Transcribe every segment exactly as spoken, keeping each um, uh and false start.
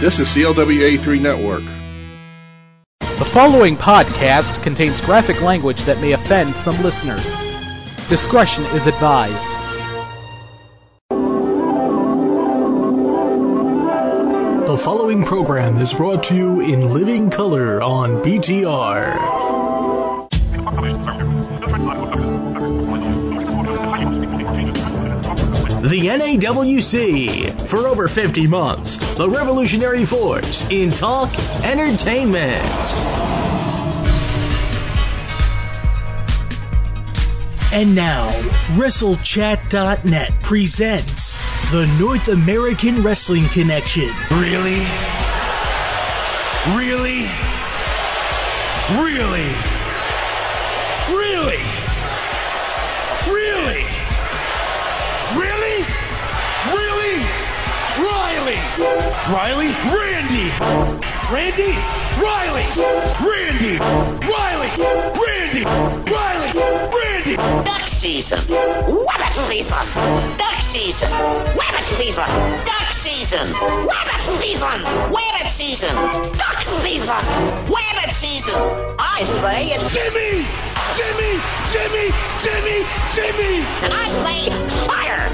This is C L W eighty-three Network. The following podcast contains graphic language that may offend some listeners. Discretion is advised. The following program is brought to you in living color on B T R. The N A W C, for over fifty months, the revolutionary force in talk entertainment. And now, WrestleChat dot net presents the North American Wrestling Connection. Really? Really? Really? Really? Really? Really? Really? Riley! Riley? Randy! Randy? Riley! Randy! Riley! Randy! Riley! Randy! Duck season! Wabbit season! Duck season! Wabbit season! Duck season! Wabbit season! Wabbit season! Duck season! Wabbit season! I say it's Jimmy! Jimmy! Jimmy! Jimmy! Jimmy! And I say fire!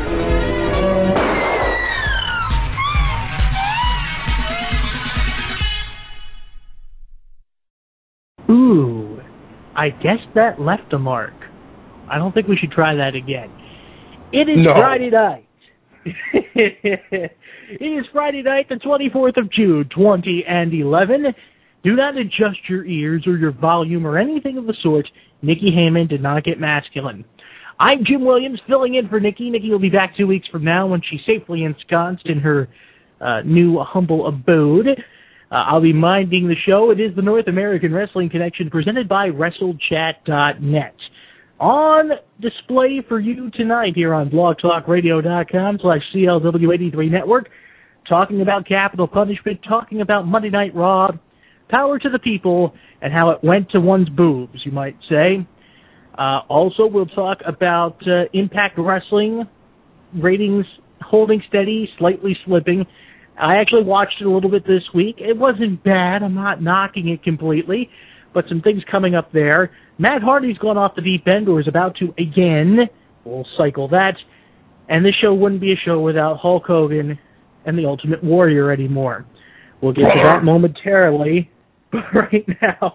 Ooh, I guess that left a mark. I don't think we should try that again. It is No. Friday night. It is Friday night, the twenty-fourth of June, twenty eleven. Do not adjust your ears or your volume or anything of the sort. Nikki Heyman did not get masculine. I'm Jim Williams, filling in for Nikki. Nikki will be back two weeks from now when she's safely ensconced in her uh, new humble abode. Uh, I'll be minding the show. It is the North American Wrestling Connection presented by WrestleChat dot net. On display for you tonight here on blogtalkradio.com slash CLW83 Network, talking about capital punishment, talking about Monday Night Raw, power to the people, and how it went to one's boobs, you might say. Uh, also, we'll talk about uh, Impact Wrestling, ratings holding steady, slightly slipping. I actually watched it a little bit this week. It wasn't bad. I'm not knocking it completely, but some things coming up there. Matt Hardy's gone off the deep end, or is about to again. We'll cycle that. And this show wouldn't be a show without Hulk Hogan and the Ultimate Warrior anymore. We'll get to that momentarily. But right now,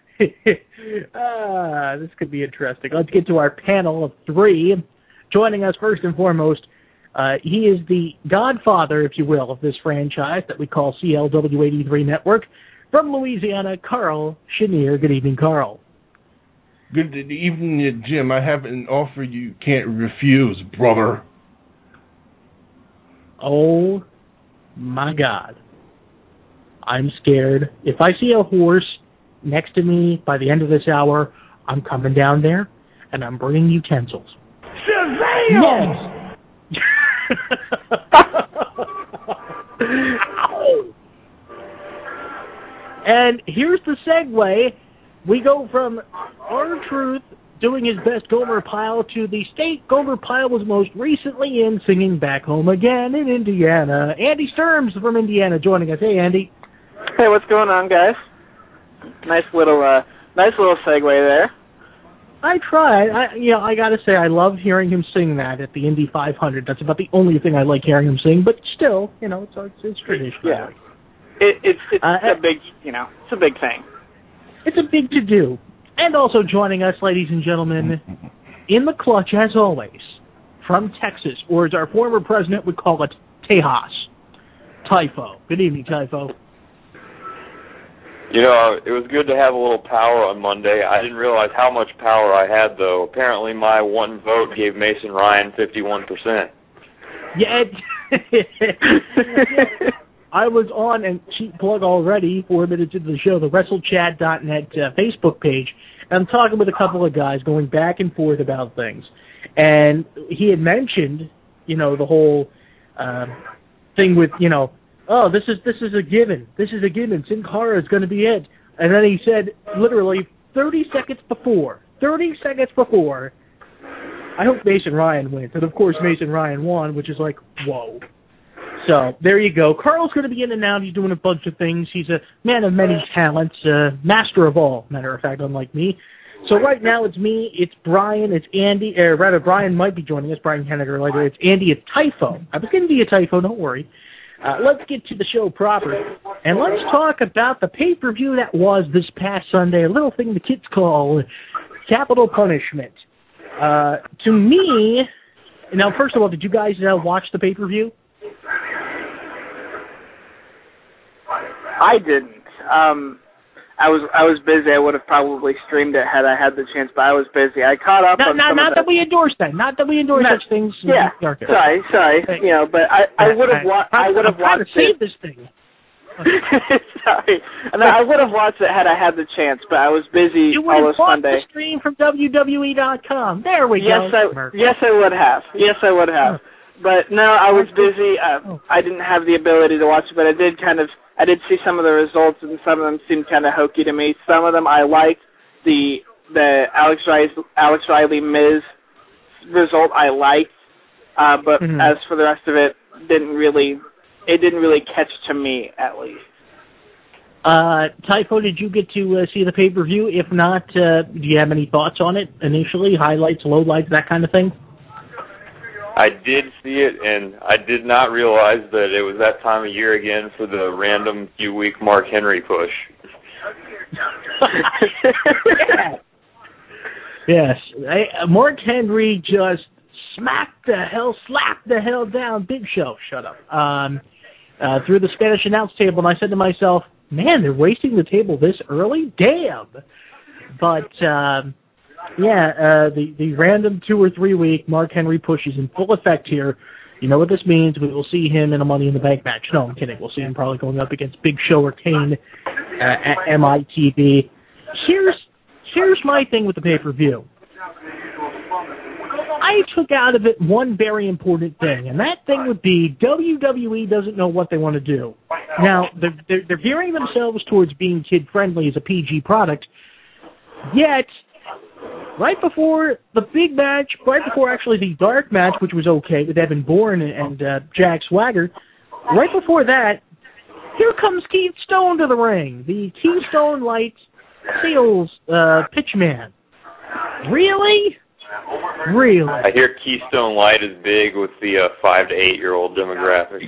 ah, this could be interesting. Let's get to our panel of three. Joining us first and foremost, Uh, he is the godfather, if you will, of this franchise that we call C L W eighty-three Network. From Louisiana, Carl Chenier. Good evening, Carl. Good evening, Jim. I have an offer you can't refuse, brother. Oh, my God. I'm scared. If I see a horse next to me by the end of this hour, I'm coming down there, and I'm bringing utensils. Shazam! Yes! And here's the segue. We go from R-Truth doing his best Gomer Pyle to the state Gomer Pyle was most recently in, singing Back Home Again in Indiana. Andy Sturms from Indiana joining us. Hey, Andy. Hey, what's going on, guys? Nice little, uh, nice little segue there. I tried. I, you know, I gotta say, I love hearing him sing that at the Indy five hundred. That's about the only thing I like hearing him sing. But still, you know, it's it's, it's tradition. Yeah, it, it's it's uh, a big, you know, it's a big thing. It's a big to do. And also joining us, ladies and gentlemen, in the clutch as always, from Texas, or as our former president would call it, Tejas. Typho. Good evening, Typho. You know, it was good to have a little power on Monday. I didn't realize how much power I had, though. Apparently my one vote gave Mason Ryan fifty-one percent. Yeah, it, I was on, and cheap plug already, four minutes into the show, the WrestleChat dot net uh, Facebook page, and I'm talking with a couple of guys going back and forth about things. And he had mentioned, you know, the whole uh, thing with, you know, oh, this is this is a given. This is a given. Sin Cara is going to be it. And then he said, literally, thirty seconds before, thirty seconds before, I hope Mason Ryan wins. And, of course, Mason Ryan won, which is like, whoa. So, there you go. Carl's going to be in and out. He's doing a bunch of things. He's a man of many talents, uh, master of all, matter of fact, unlike me. So right now it's me, it's Brian, it's Andy, or rather Brian might be joining us, Brian Henniger later. It's Andy, it's Typho. I was going to be a Typho, don't worry. Uh, let's get to the show proper. And let's talk about the pay-per-view that was this past Sunday, a little thing the kids call Capital Punishment. Uh, to me, now first of all, did you guys uh, watch the pay-per-view? I didn't. Um, I was I was busy. I would have probably streamed it had I had the chance, but I was busy. I caught up not, on not, some Not of that the, we endorse that. Not that we endorse not, such things. Yeah. Sorry, sorry. Hey. You know, but I, I would have wa- I would have watched to save it. this thing. Sorry, and I would have watched it had I had the chance, but I was busy you all of Sunday. The stream from W W E dot com. There we yes, go. I, yes, I would have. Yes, I would have. But no, I was busy. Uh, I didn't have the ability to watch it, but I did kind of. I did see some of the results, and some of them seemed kind of hokey to me. Some of them I liked. The the Alex Riley, Alex Riley Miz result I liked, uh, but mm-hmm. as for the rest of it, didn't really. It didn't really catch to me, at least. Uh, Typho, did you get to uh, see the pay-per-view? If not, uh, do you have any thoughts on it initially? Highlights, lowlights, that kind of thing? I did see it, and I did not realize that it was that time of year again for the random few-week Mark Henry push. Yes. I, Mark Henry just smacked the hell, slapped the hell down Big Show. Shut up. Um, uh, through the Spanish announce table, and I said to myself, man, they're wasting the table this early? Damn. But, um, yeah, uh, the, the random two or three week Mark Henry push is in full effect here. You know what this means. We will see him in a Money in the Bank match. No, I'm kidding. We'll see him probably going up against Big Show or Kane uh, at M I T V. Here's, here's my thing with the pay-per-view. I took out of it one very important thing, and that thing would be W W E doesn't know what they want to do. Now, they're, they're, they're veering themselves towards being kid-friendly as a P G product, yet, right before the big match, right before actually the dark match, which was okay with Evan Bourne and uh, Jack Swagger, right before that, here comes Keith Stone to the ring, the Keystone Lights sales uh, pitchman. Really? Really? I hear Keystone Light is big with the uh, five to eight year old demographic.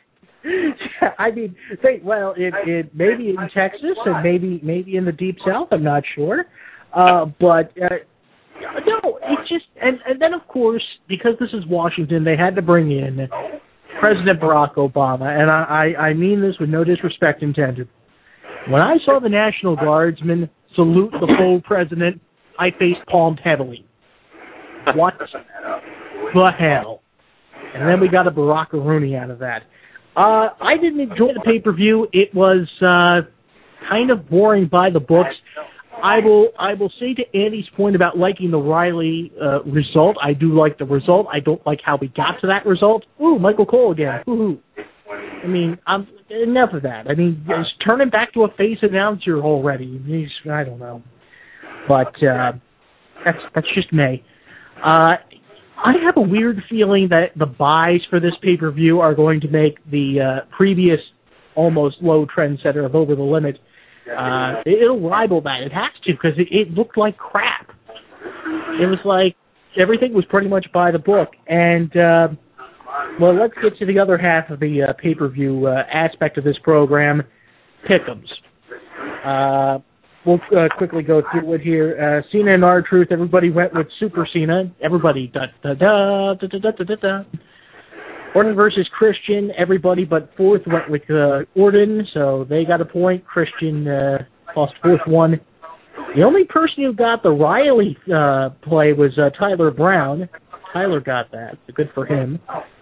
I mean, they, well, it, it maybe in Texas and maybe maybe in the Deep South. I'm not sure, uh, but uh, no, it's just and and then of course because this is Washington, they had to bring in President Barack Obama, and I I, I mean this with no disrespect intended. When I saw the National Guardsmen salute the full president, I face palmed heavily. What the hell? And then we got a Barack-a-Rooney out of that. Uh, I didn't enjoy the pay-per-view. It was uh, kind of boring by the books. I will I will say to Andy's point about liking the Riley uh, result, I do like the result. I don't like how we got to that result. Ooh, Michael Cole again. Ooh. I mean, I'm, enough of that. I mean, just turn him back to a face announcer already. He's, I don't know. But uh, that's that's just me. Uh, I have a weird feeling that the buys for this pay-per-view are going to make the uh, previous almost low trendsetter of Over the Limit. Uh, it'll rival that. It has to because it, it looked like crap. It was like everything was pretty much by the book. And, uh, well, let's get to the other half of the uh, pay-per-view uh, aspect of this program, Pick'ems. Uh, we'll uh, quickly go through it here. Uh, Cena and R-Truth, everybody went with Super Cena. Everybody, da-da-da, da-da-da-da-da. Orton versus Christian, everybody but fourth went with uh, Orton, so they got a point. Christian uh, lost fourth one. The only person who got the Riley uh, play was uh, Tyler Brown. Tyler got that, so good for him.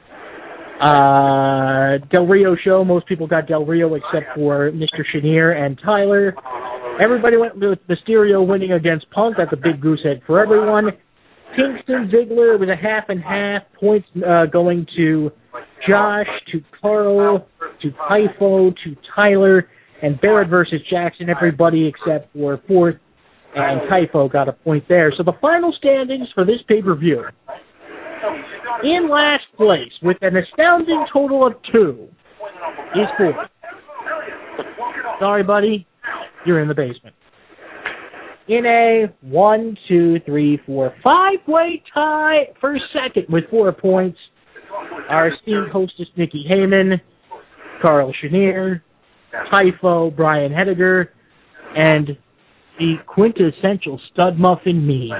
Uh, Del Rio show, most people got Del Rio except for Mister Chenier and Tyler. Everybody went with Mysterio winning against Punk. That's a big goose egg for everyone. Kingston Ziggler was a half and half. Points uh, going to Josh, to Carl, to Typho, to Tyler, and Barrett versus Jackson. Everybody except for fourth, and Typho got a point there. So the final standings for this pay-per-view. In last place, with an astounding total of two, is Ford. Sorry, buddy, you're in the basement. In a one, two, three, four, five-way tie for second with four points, our esteemed hostess Nikki Heyman, Carl Chenier, Typho, Brian Hediger, and the quintessential stud muffin me.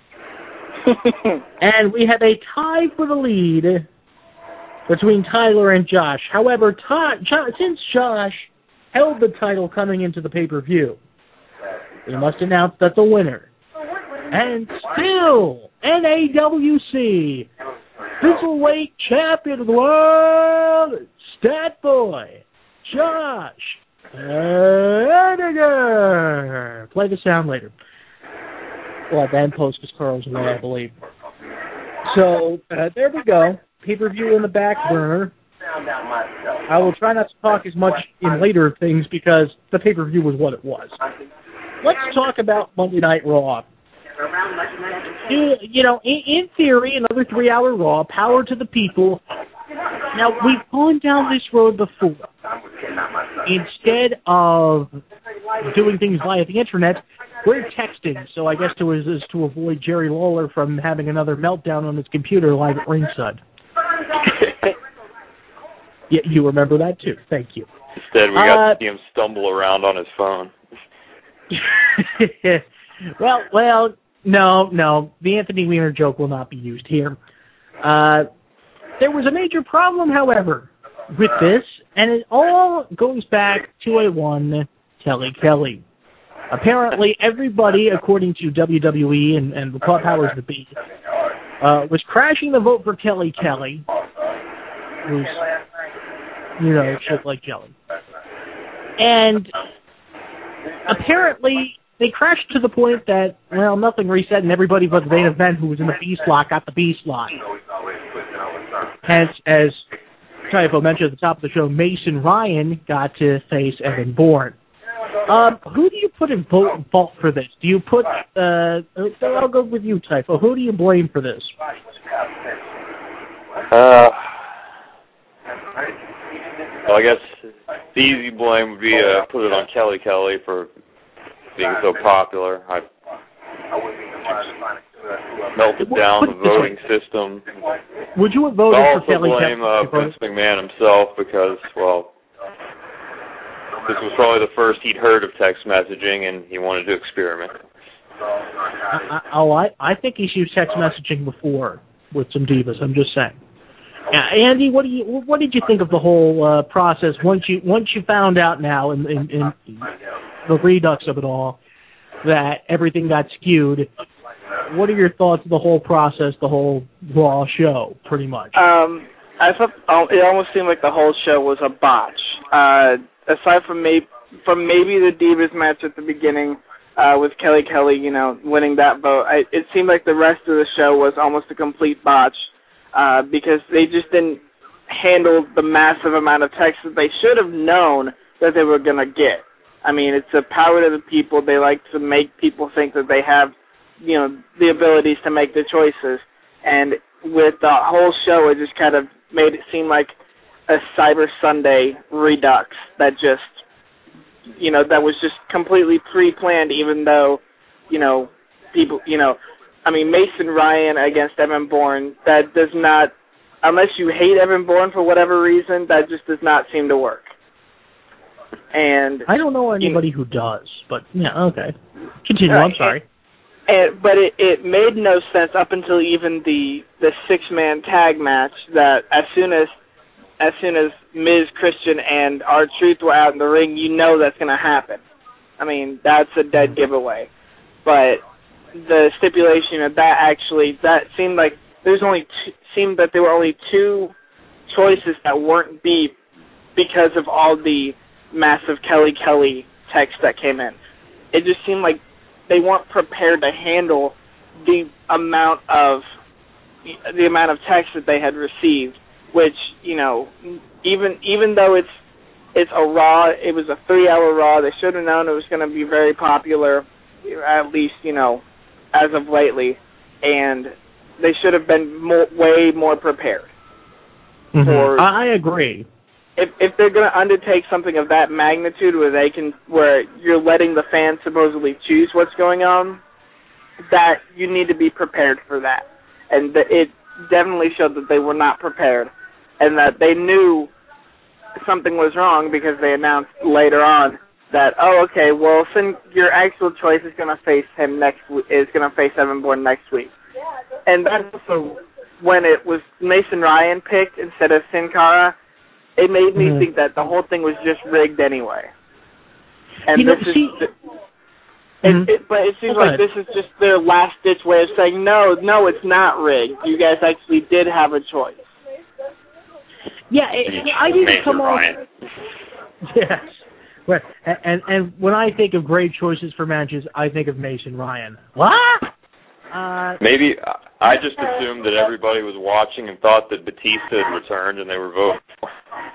And we have a tie for the lead between Tyler and Josh. However, Ty, jo- since Josh held the title coming into the pay-per-view, we must announce that the winner, and still N A W C Cruiserweight Champion of the World, Stat Boy, Josh Hediger. Play the sound later. Well, then post because Carl's away, I believe. So, uh, there we go. Pay-per-view in the back burner. I will try not to talk as much in later things because the pay-per-view was what it was. Let's talk about Monday Night Raw. You, you know, in, in theory, another three-hour Raw, power to the people. Now, we've gone down this road before. Instead of doing things via the internet, we're texting, so I guess to is, is to avoid Jerry Lawler from having another meltdown on his computer live at ringside. Yeah, you remember that too. Thank you. Instead, we got uh, to see him stumble around on his phone. well, well, no, no. The Anthony Weiner joke will not be used here. Uh, there was a major problem, however, with this, and it all goes back to a one Kelly Kelly. Apparently, everybody, according to W W E and, and the powers that be, uh, was crashing the vote for Kelly Kelly, who's, you know, shit like jelly. And apparently, they crashed to the point that, well, nothing reset, and everybody but the main event who was in the B slot got the B slot. Hence, as Typho mentioned at the top of the show, Mason Ryan got to face Evan Bourne. Um, who do you put in vote, fault for this? Do you put, uh, I'll go with you, Typho. Who do you blame for this? Uh, well, I guess the easy blame would be uh, put it on Kelly Kelly for being so popular. I melted down the voting system. Would you have voted I'll for Kelly Kelly? Also blame uh, Vince McMahon himself because, well, this was probably the first he'd heard of text messaging, and he wanted to experiment. I, I, oh, I, I think he's used text messaging before with some divas. I'm just saying. Uh, Andy, what do you what did you think of the whole uh, process once you once you found out now in, in, in the redux of it all that everything got skewed? What are your thoughts of the whole process, the whole Raw show, pretty much? Um, I thought oh, it almost seemed like the whole show was a botch. Uh, aside from maybe from maybe the Divas match at the beginning uh, with Kelly Kelly, you know, winning that vote, I, it seemed like the rest of the show was almost a complete botch uh, because they just didn't handle the massive amount of text that they should have known that they were going to get. I mean, it's a power to the people. They like to make people think that they have, you know, the abilities to make the choices. And with the whole show, it just kind of made it seem like a Cyber Sunday redux that just, you know, that was just completely pre-planned, even though, you know, people, you know, I mean, Mason Ryan against Evan Bourne, that does not, unless you hate Evan Bourne for whatever reason, that just does not seem to work. And I don't know anybody you know, who does, but yeah, okay. Continue, right, I'm sorry. And, and, but it, it made no sense up until even the, the six-man tag match that as soon as as soon as Miz, Christian, and R-Truth were out in the ring, you know that's going to happen. I mean, that's a dead giveaway. But the stipulation of that actually, that seemed like there's only two, seemed that there were only two choices that weren't beat because of all the massive Kelly Kelly text that came in. It just seemed like they weren't prepared to handle the amount of the amount of text that they had received. Which, you know, even even though it's it's a Raw, it was a three-hour Raw. They should have known it was going to be very popular, at least, you know, as of lately. And they should have been more, way more prepared. Mm-hmm. For, I agree. If if they're going to undertake something of that magnitude, where they can, where you're letting the fans supposedly choose what's going on, that you need to be prepared for that. And the, it definitely showed that they were not prepared, and that they knew something was wrong because they announced later on that, oh, okay, well, Sin, your actual choice is going to face him next week, is going to face Evan Bourne next week. And that's also when it was Mason Ryan picked instead of Sin Cara, it made me mm-hmm. think that the whole thing was just rigged anyway. And you this know, is, see, the, mm-hmm. it, it, but it seems Go like ahead. this is just their last-ditch way of saying, no, no, it's not rigged. You guys actually did have a choice. Yeah, it, I didn't come off. Ryan. Yes, but and and when I think of great choices for matches, I think of Mason Ryan. What? Uh, Maybe I just assumed that everybody was watching and thought that Batista had returned and they were voting for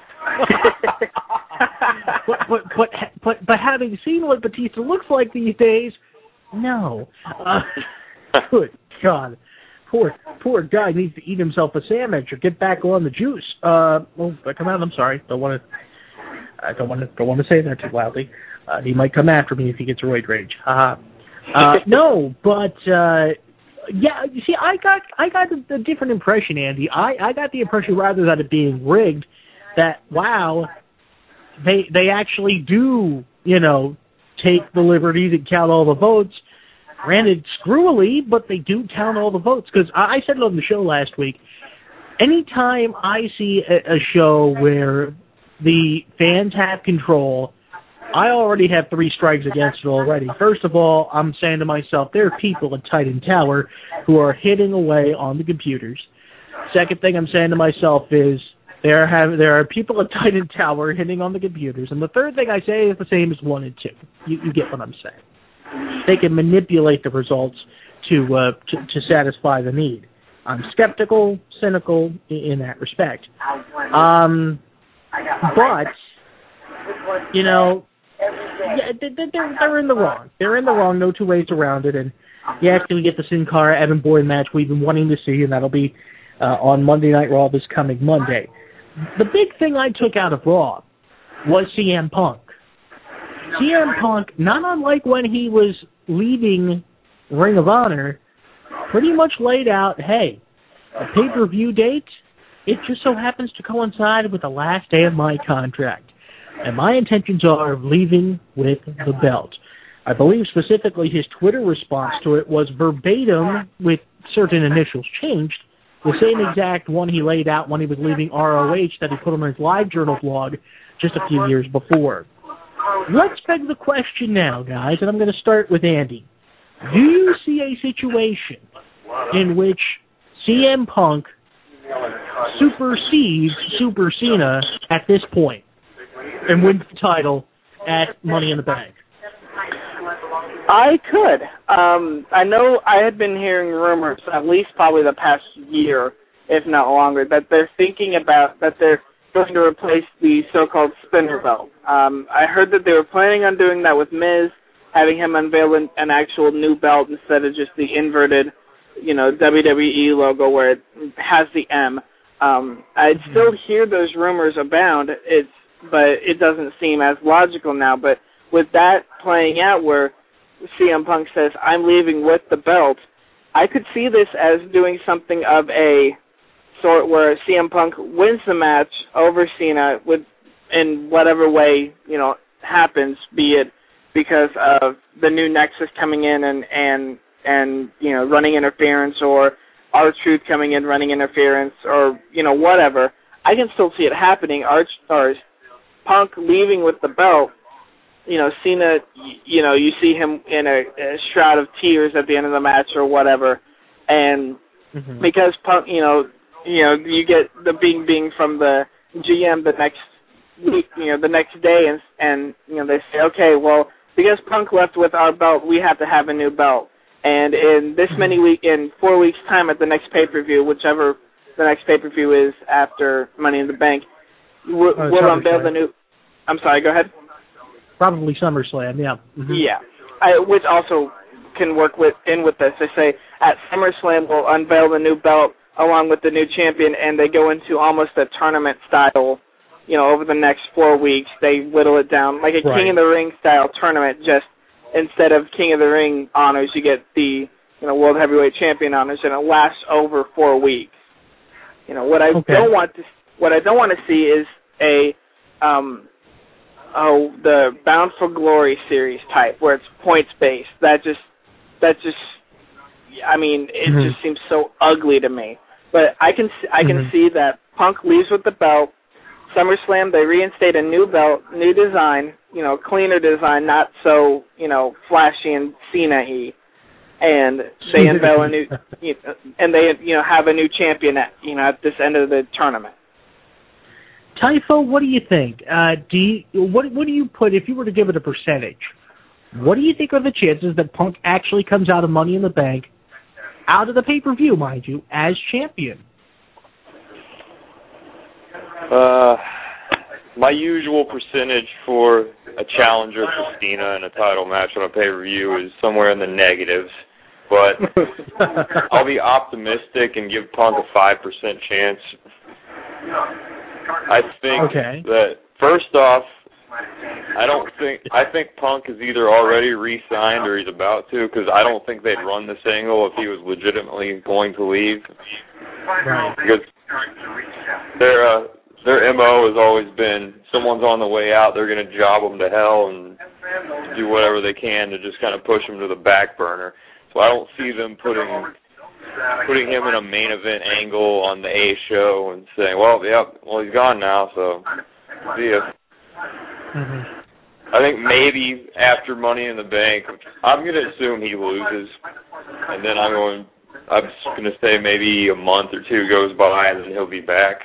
him. but, but but but but having seen what Batista looks like these days, no. Uh, good God. Poor, poor guy needs to eat himself a sandwich or get back on the juice. Uh, oh, come on, I'm sorry. Don't want to. I don't want to. Don't want to say that too loudly. Uh, he might come after me if he gets roid rage. Uh, uh, no, but uh, yeah. You see, I got I got a, a different impression, Andy. I, I got the impression rather than it being rigged, that wow, they they actually do, you know, take the liberty to count all the votes. Granted, screwily, but they do count all the votes. Because I, I said it on the show last week, anytime I see a, a show where the fans have control, I already have three strikes against it already. First of all, I'm saying to myself, there are people at Titan Tower who are hitting away on the computers. Second thing I'm saying to myself is, there have there are people at Titan Tower hitting on the computers. And the third thing I say is the same as one and two. You, you get what I'm saying. They can manipulate the results to, uh, to to satisfy the need. I'm skeptical, cynical in, in that respect. Um, but you know, yeah, they, they're they're in the wrong. They're in the wrong. No two ways around it. And yes, we get the Sin Cara Evan Bourne match we've been wanting to see, and that'll be uh, on Monday Night Raw this coming Monday. The big thing I took out of Raw was C M Punk. C M Punk, not unlike when he was leaving Ring of Honor, pretty much laid out, hey, a pay-per-view date, it just so happens to coincide with the last day of my contract. And my intentions are of leaving with the belt. I believe specifically his Twitter response to it was verbatim, with certain initials changed, the same exact one he laid out when he was leaving R O H that he put on his live journal blog just a few years before. Let's beg the question now, guys, and I'm going to start with Andy. Do you see a situation in which C M Punk supersedes Super Cena at this point and wins the title at Money in the Bank? I could. Um, I know I had been hearing rumors, at least probably the past year, if not longer, that they're thinking about, that they're going to replace the so-called spinner belt. Um, I heard that they were planning on doing that with Miz, having him unveil an, an actual new belt instead of just the inverted, you know, W W E logo where it has the M. Um, I still hear those rumors abound, it's, but it doesn't seem as logical now. But with that playing out where C M Punk says, I'm leaving with the belt, I could see this as doing something of a sort where C M Punk wins the match over Cena with, in whatever way, you know, happens, be it because of the new Nexus coming in and, and, and you know, running interference, or R-Truth coming in running interference, or, you know, whatever. I can still see it happening. Arch, or Punk leaving with the belt, you know, Cena, you know, you see him in a, a shroud of tears at the end of the match or whatever, and mm-hmm. because Punk, you know, you know, you get the bing bing from the G M the next week, you know, the next day, and and you know they say, okay, well, because Punk left with our belt, we have to have a new belt, and in this mm-hmm. many week, in four weeks' time, at the next pay per view, whichever the next pay per view is after Money in the Bank, we'll, uh, we'll unveil the new. I'm sorry, go ahead. Probably SummerSlam, yeah. Mm-hmm. Yeah, I, which also can work with in with this. They say at SummerSlam we'll unveil the new belt along with the new champion, and they go into almost a tournament style. You know, over the next four weeks, they whittle it down like a Right. King of the Ring style tournament. Just instead of King of the Ring honors, you get the you know World Heavyweight Champion honors, and it lasts over four weeks. You know what I Okay. don't want to what I don't want to see is a um oh the Bound for Glory series type where it's points based. That just that just I mean it Mhm. just seems so ugly to me. But I can I can Mhm. see that Punk leaves with the belt. SummerSlam, they reinstate a new belt, new design, you know, cleaner design, not so, you know, flashy and Cena-y. And they unveil a new, you know, and they, you know, have a new champion at, you know, at this end of the tournament. Typho, what do you think? Uh, do you, what what do you put if you were to give it a percentage? What do you think are the chances that Punk actually comes out of Money in the Bank, out of the pay-per-view, mind you, as champion? Uh, my usual percentage for a challenger for Cena in a title match on a pay-per-view is somewhere in the negatives. But I'll be optimistic and give Punk a five percent chance. I think Okay. that, first off, I don't think, I think Punk is either already re-signed or he's about to, because I don't think they'd run this angle if he was legitimately going to leave. Right. Because their, uh, their M O has always been, someone's on the way out, they're going to job them to hell and do whatever they can to just kind of push them to the back burner. So I don't see them putting putting him in a main event angle on the A show and saying, well, yeah, well, he's gone now, so see ya. Mm-hmm. I think maybe after Money in the Bank, I'm going to assume he loses, and then I'm going, I'm just going to say maybe a month or two goes by and then he'll be back.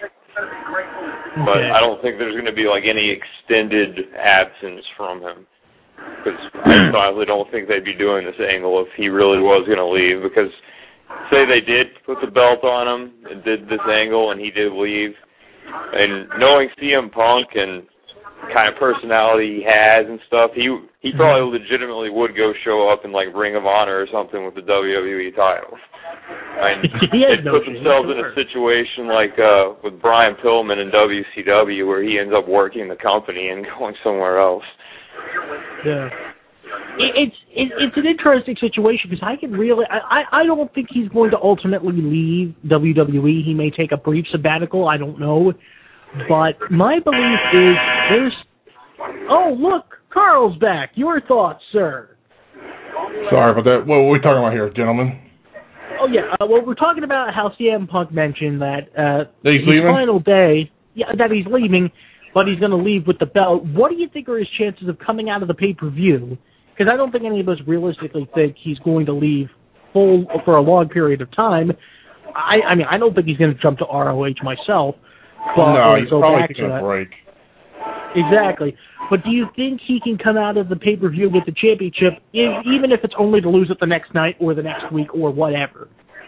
But Okay. I don't think there's going to be like any extended absence from him. Because I honestly don't think they'd be doing this angle if he really was going to leave. Because say they did put the belt on him and did this angle and he did leave, and knowing C M Punk and kind of personality he has and stuff, he he probably legitimately would go show up in like Ring of Honor or something with the W W E title. And He has they no put shame, themselves in sure. a situation like uh, with Brian Pillman in W C W where he ends up working the company and going somewhere else. Yeah. It, it's it, it's an interesting situation because I can really I, I I don't think he's going to ultimately leave W W E. He may take a brief sabbatical. I don't know, but my belief is there's. Oh look, Carl's back. Your thoughts, sir? Sorry about that. What are we talking about here, gentlemen? Oh yeah. Uh, well, we're talking about how C M Punk mentioned that uh, That he's his leaving? final day. Yeah, that he's leaving, but he's going to leave with the belt. What do you think are his chances of coming out of the pay-per-view? Because I don't think any of us realistically think he's going to leave full for a long period of time. I, I mean, I don't think he's going to jump to R O H myself. But No, or he's go probably back taking to a that. break. Exactly. But do you think he can come out of the pay-per-view with the championship, if, even if it's only to lose it the next night or the next week or whatever?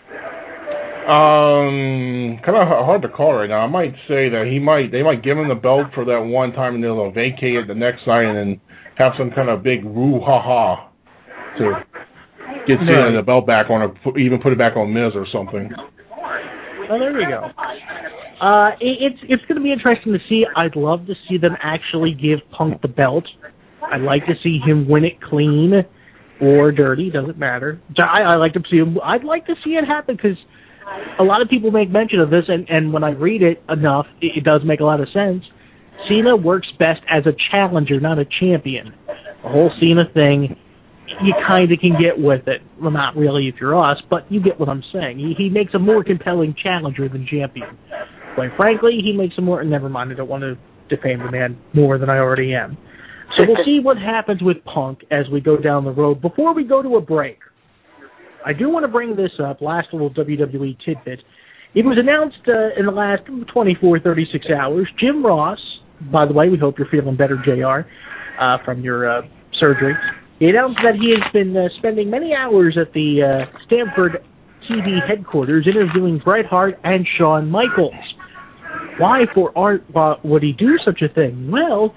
Um, kind of hard to call right now. I might say that he might, they might give him the belt for that one time, and then they'll vacate it the next night, and then have some kind of big woo ha ha to get Cena the belt back on, or put, even put it back on Miz or something. Oh, there we go. Uh, it, it's it's going to be interesting to see. I'd love to see them actually give Punk the belt. I'd like to see him win it clean or dirty, doesn't matter. I, I like to see him. I'd like to see it happen because a lot of people make mention of this, and, and when I read it enough, it, it does make a lot of sense. Cena works best as a challenger, not a champion. The whole Cena thing, you kind of can get with it. Well, not really if you're us, but you get what I'm saying. He, he makes a more compelling challenger than champion. Quite frankly, he makes a more... Never mind, I don't want to defame the man more than I already am. So we'll see what happens with Punk as we go down the road. Before we go to a break, I do want to bring this up, last little W W E tidbit. It was announced uh, in the last twenty-four, thirty-six hours. Jim Ross, by the way, we hope you're feeling better, J R, uh, from your uh, surgery. He announced that he has been uh, spending many hours at the uh, Stamford T V headquarters interviewing Bret Hart and Shawn Michaels. Why for art uh, would he do such a thing? Well,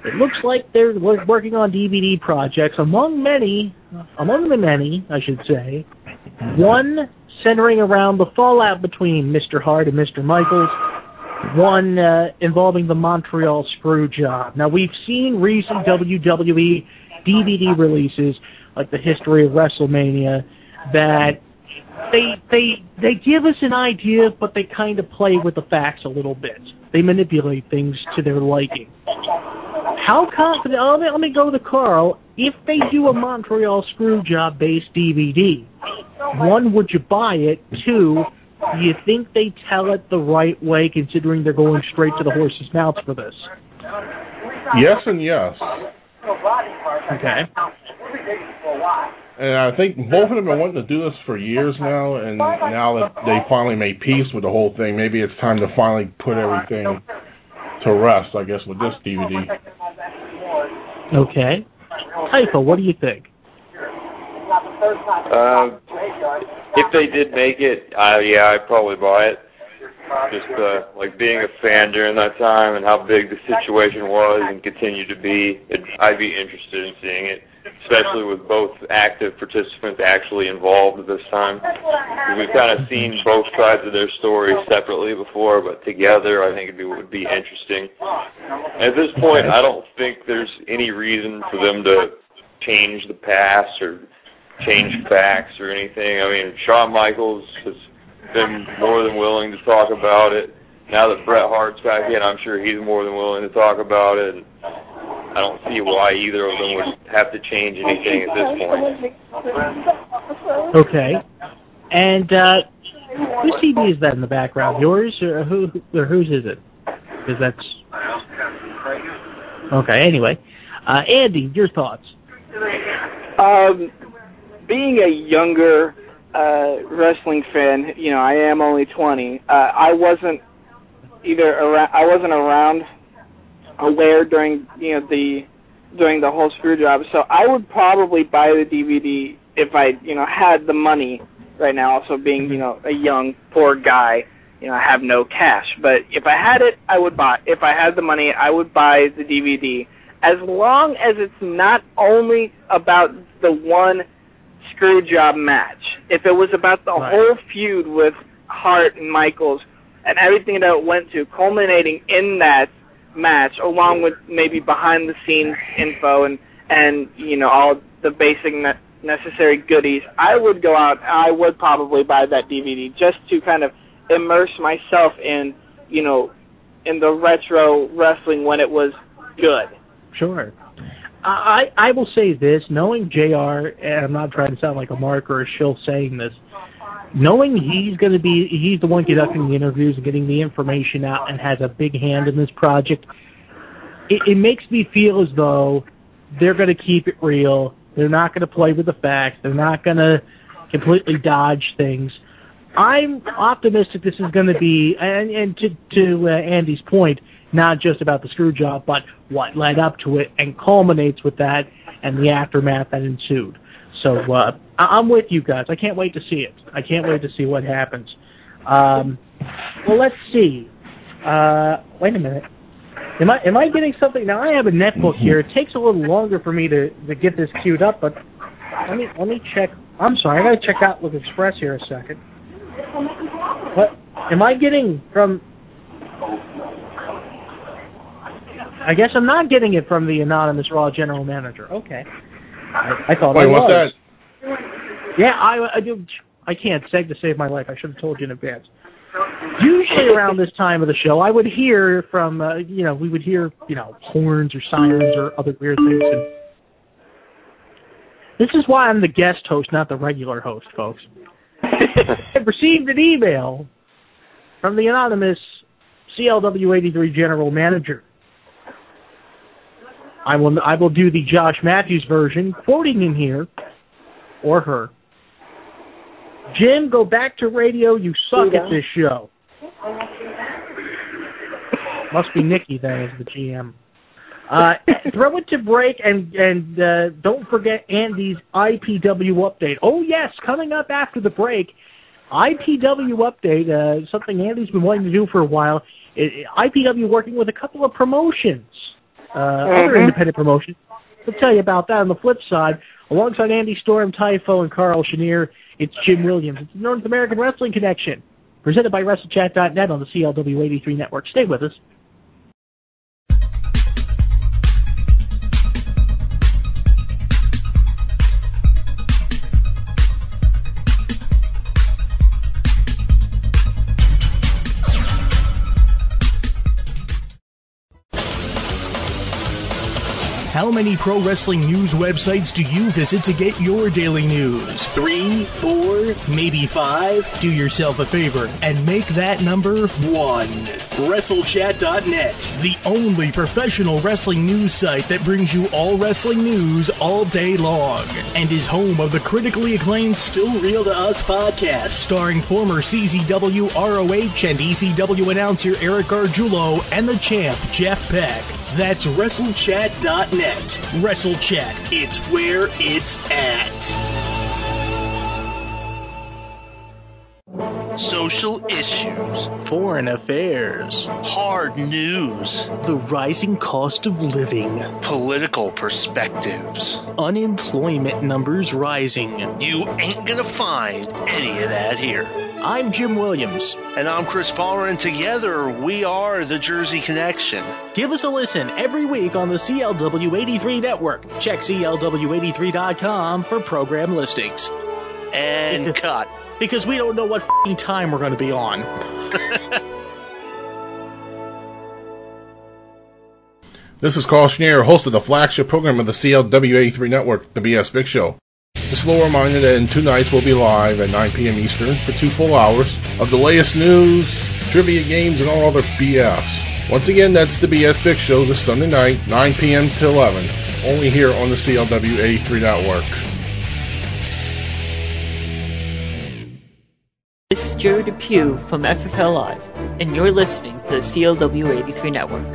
It looks like they're working on D V D projects, among many, among the many, I should say, one centering around the fallout between Mister Hart and Mister Michaels, one uh, involving the Montreal Screwjob. Now, we've seen recent W W E D V D releases, like the History of WrestleMania, that they they they give us an idea, but they kind of play with the facts a little bit. They manipulate things to their liking. How confident, let me, let me go to Carl, if they do a Montreal Screwjob-based D V D, one, would you buy it? Two, do you think they tell it the right way, considering they're going straight to the horse's mouth for this? Yes and yes. Okay. And I think both of them have been wanting to do this for years now, and now that they finally made peace with the whole thing, maybe it's time to finally put everything to rest, I guess, with this D V D. Okay. Typho, what do you think? Uh, if they did make it, uh, yeah, I'd probably buy it. Just uh, like being a fan during that time and how big the situation was and continued to be, it, I'd be interested in seeing it, especially with both active participants actually involved this time. We've kind of seen both sides of their story separately before, but together I think it would be interesting. At this point, I don't think there's any reason for them to change the past or change facts or anything. I mean, Shawn Michaels has been more than willing to talk about it. Now that Bret Hart's back in, I'm sure he's more than willing to talk about it. And I don't see why either of them would have to change anything at this point. Okay. And uh, whose C D is that in the background? Yours or who? Or whose is it? Because that's okay. Anyway, uh, Andy, your thoughts? Um, being a younger uh, wrestling fan, you know, I am only twenty. Uh, I wasn't either around. I wasn't around, aware during you know the during the whole screw job. So I would probably buy the D V D if I you know had the money right now. Also being you know a young poor guy, you know I have no cash. But if I had it, I would buy. If I had the money, I would buy the D V D. As long as it's not only about the one screw job match. If it was about the right. whole feud with Hart and Michaels and everything that it went to, culminating in that match, along with maybe behind the scenes info and and you know all the basic ne- necessary goodies, I would go out. I would probably buy that D V D just to kind of immerse myself in you know in the retro wrestling when it was good. Sure. I I will say this, knowing J R, and I'm not trying to sound like a mark or a shill saying this, knowing he's going to be, he's the one conducting the interviews and getting the information out and has a big hand in this project, it, it makes me feel as though they're going to keep it real. They're not going to play with the facts. They're not going to completely dodge things. I'm optimistic this is going to be, and, and to, to uh, Andy's point, not just about the screw job, but what led up to it and culminates with that and the aftermath that ensued. So uh, I- I'm with you guys. I can't wait to see it. I can't wait to see what happens. Um, well, let's see. Uh, wait a minute. Am I am I getting something? Now, I have a netbook here. It takes a little longer for me to, to get this queued up, but let me let me check. I'm sorry. I got to check Outlook Express here a second. What am I getting from... I guess I'm not getting it from the anonymous Raw general manager. Okay. I, I thought Wait, I was. what's that? Yeah, I, I do. I can't seg to save my life. I should have told you in advance. Usually around this time of the show, I would hear from, uh, you know, we would hear, you know, horns or sirens or other weird things. And this is why I'm the guest host, not the regular host, folks. I received an email from the anonymous C L W eighty-three general manager. I will I will do the Josh Matthews version, quoting him here, or her. Jim, go back to radio. You suck yeah. at this show. Must be Nikki then as the G M. Uh, throw it to break, and and uh, don't forget Andy's I P W update. Oh yes, coming up after the break, I P W update. Uh, something Andy's been wanting to do for a while. It, I P W working with a couple of promotions uh, mm-hmm. other independent promotions. We'll tell you about that on the flip side. Alongside Andy Storm, Typho, and Carl Chenier, it's Jim Williams. It's the North American Wrestling Connection, presented by WrestleChat dot net on the C L W eighty-three network. Stay with us. How many pro wrestling news websites do you visit to get your daily news? Three, four, maybe five? Do yourself a favor and make that number one. WrestleChat dot net, the only professional wrestling news site that brings you all wrestling news all day long, and is home of the critically acclaimed Still Real to Us podcast, starring former C Z W, R O H, and E C W announcer Eric Gargiulo and the champ Jeff Beck. That's WrestleChat dot net. WrestleChat, it's where it's at. Social issues, foreign affairs, hard news, the rising cost of living, political perspectives, unemployment numbers rising. You ain't gonna find any of that here. I'm Jim Williams. And I'm Chris Palmer, and together we are the Jersey Connection. Give us a listen every week on the C L W eighty-three network. Check C L W eighty-three dot com for program listings. And because, cut. Because we don't know what f***ing time we're going to be on. This is Carl Chenier, host of the flagship program of the C L W eighty-three network, The B S Big Show. Just a little reminder that in two nights we'll be live at nine p.m. Eastern for two full hours of the latest news, trivia games, and all other B S. Once again, that's the B S Big Show this Sunday night, nine p.m. to eleven, only here on the C L W eighty-three network. This is Jerry Depew from F F L Live, and you're listening to the C L W eighty-three network.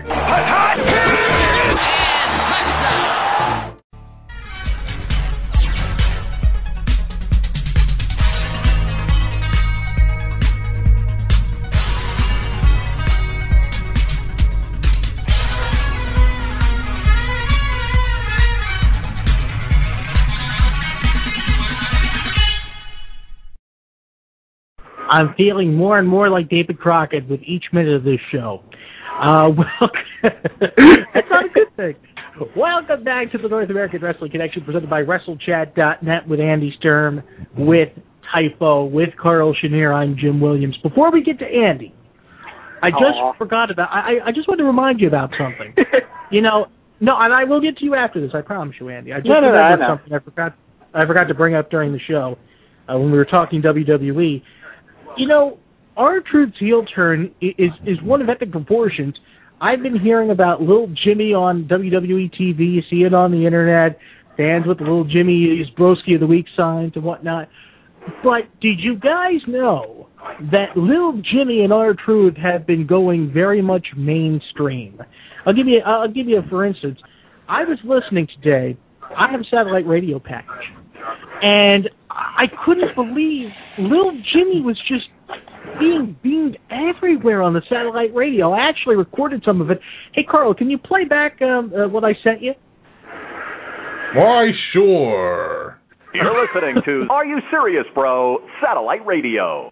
I'm feeling more and more like David Crockett with each minute of this show. Uh, well, that's not a good thing. Welcome back to the North American Wrestling Connection, presented by WrestleChat dot net with Andy Sturm, with Typho, with Carl Chenier. I'm Jim Williams. Before we get to Andy, I just Aww. forgot about, I, I just wanted to remind you about something. You know, no, and I will get to you after this, I promise you, Andy. I just no, no, remembered no, no. something I forgot, I forgot to bring up during the show uh, when we were talking W W E. You know, R-Truth's heel turn is is one of epic proportions. I've been hearing about Lil Jimmy on W W E T V. You see it on the internet. Fans with the Lil Jimmy is Broski of the Week signs and whatnot. But did you guys know that Lil Jimmy and R-Truth have been going very much mainstream? I'll give you. I'll give you. For instance, I was listening today. I have a satellite radio package, and I couldn't believe Lil Jimmy was just being beamed everywhere on the satellite radio. I actually recorded some of it. Hey, Carl, can you play back um, uh, what I sent you? Why, sure. You're listening to Are You Serious, Bro? Satellite Radio. Who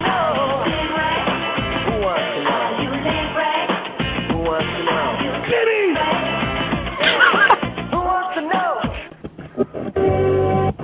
wants to know? Who wants to know? Jimmy! Who wants to know?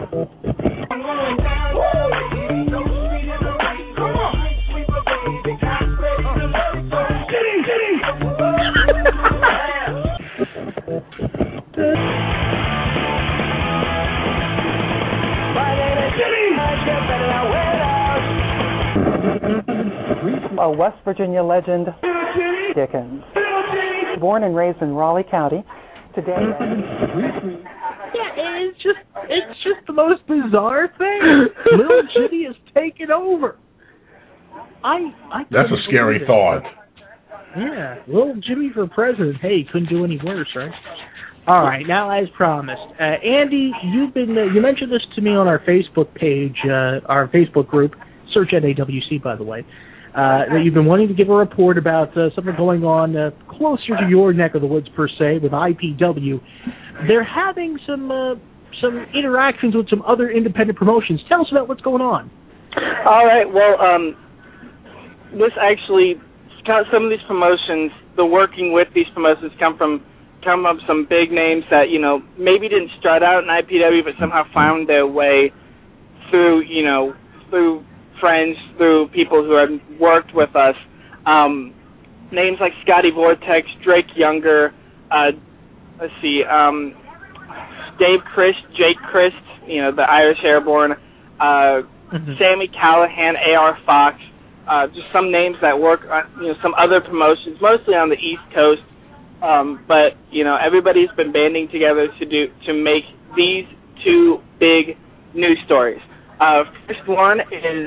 A West Virginia legend, Dickens. Born and raised in Raleigh County, today. Yeah, it's just it's just the most bizarre thing. Lil Jimmy has taken over. I, I That's a scary thought. Yeah, Lil Jimmy for president. Hey, couldn't do any worse, right? All right, now as promised, uh, Andy, you've been uh, you mentioned this to me on our Facebook page, uh, our Facebook group. Search N A W C, by the way. uh, that you've been wanting to give a report about uh, something going on uh, closer to your neck of the woods, per se, with I P W. They're having some uh, some interactions with some other independent promotions. Tell us about what's going on. All right. Well, um, this actually, some of these promotions, the working with these promotions come from come up some big names that, you know, maybe didn't start out in I P W, but somehow found their way through, you know, through friends, through people who have worked with us. Um, names like Scotty Vortex, Drake Younger, uh, let's see, um, Dave Christ, Jake Christ, you know, the Irish Airborne, uh, mm-hmm. Sammy Callahan, A R Fox, uh, just some names that work on, you know, some other promotions, mostly on the East Coast. Um, but, you know, everybody's been banding together to do, to make these two big news stories. Uh, first one is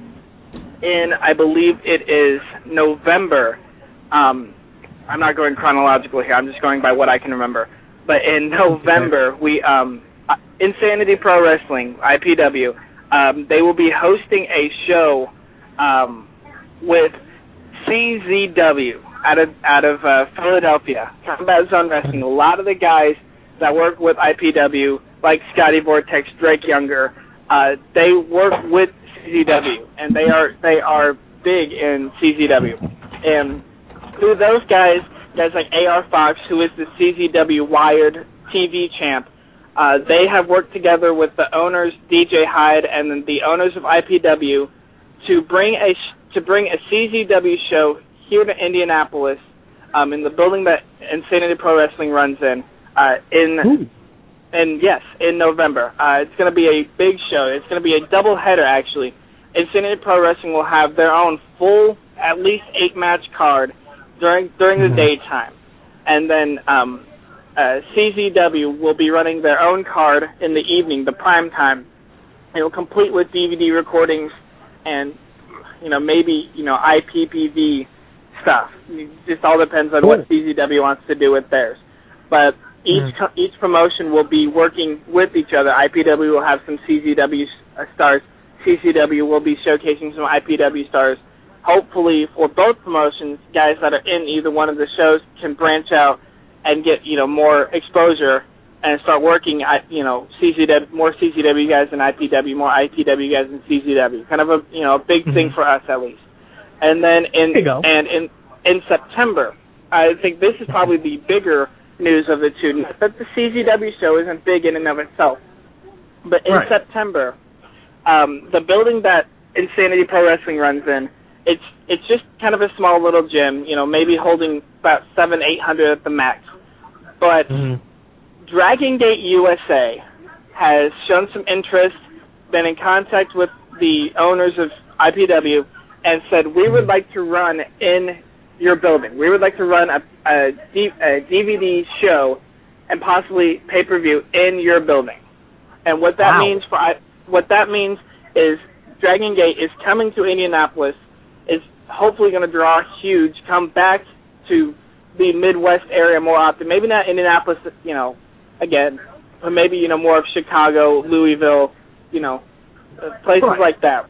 in, I believe it is November. Um, I'm not going chronological here. I'm just going by what I can remember. But in November, we, um, Insanity Pro Wrestling, I P W, um, they will be hosting a show, um, with C Z W out of, out of, uh, Philadelphia, Combat Zone Wrestling. A lot of the guys that work with I P W, like Scotty Vortex, Drake Younger, uh, they work with C Z W, and they are, they are big in C Z W. And through those guys, guys like A R Fox, who is the C Z W Wired T V champ, uh, they have worked together with the owners, D J Hyde, and then the owners of I P W to bring a sh- to bring a C Z W show here to Indianapolis, um, in the building that Insanity Pro Wrestling runs in. Uh, in Ooh. and yes, in November, uh, it's going to be a big show. It's going to be a double header, actually. Insanity Pro Wrestling will have their own full, at least eight match card during during the daytime, and then um, uh, C Z W will be running their own card in the evening, the prime time. It will complete with D V D recordings and, you know, maybe, you know, I P P V stuff. It just all depends on cool. what C Z W wants to do with theirs. But each mm. each promotion will be working with each other. I P W will have some C Z W stars. C Z W will be showcasing some I P W stars. Hopefully, for both promotions, guys that are in either one of the shows can branch out and get, you know, more exposure and start working at, you know, C Z W, more C Z W guys than I P W, more I P W guys than C Z W. Kind of a, you know, a big mm-hmm. thing for us at least. And then in and in in September, I think this is probably the bigger news of the two. Not that the C Z W show isn't big in and of itself, but in right. September, um, the building that Insanity Pro Wrestling runs in, it's it's just kind of a small little gym, you know, maybe holding about seven, eight hundred at the max. But mm-hmm. Dragon Gate U S A has shown some interest, been in contact with the owners of I P W, and said, we would like to run in your building. We would like to run a, a, D, a D V D show and possibly pay-per-view in your building. And what that wow. means for what that means is Dragon Gate is coming to Indianapolis, is hopefully going to draw huge, come back to the Midwest area more often. Maybe not Indianapolis, you know, again, but maybe, you know, more of Chicago, Louisville, you know, places right. like that.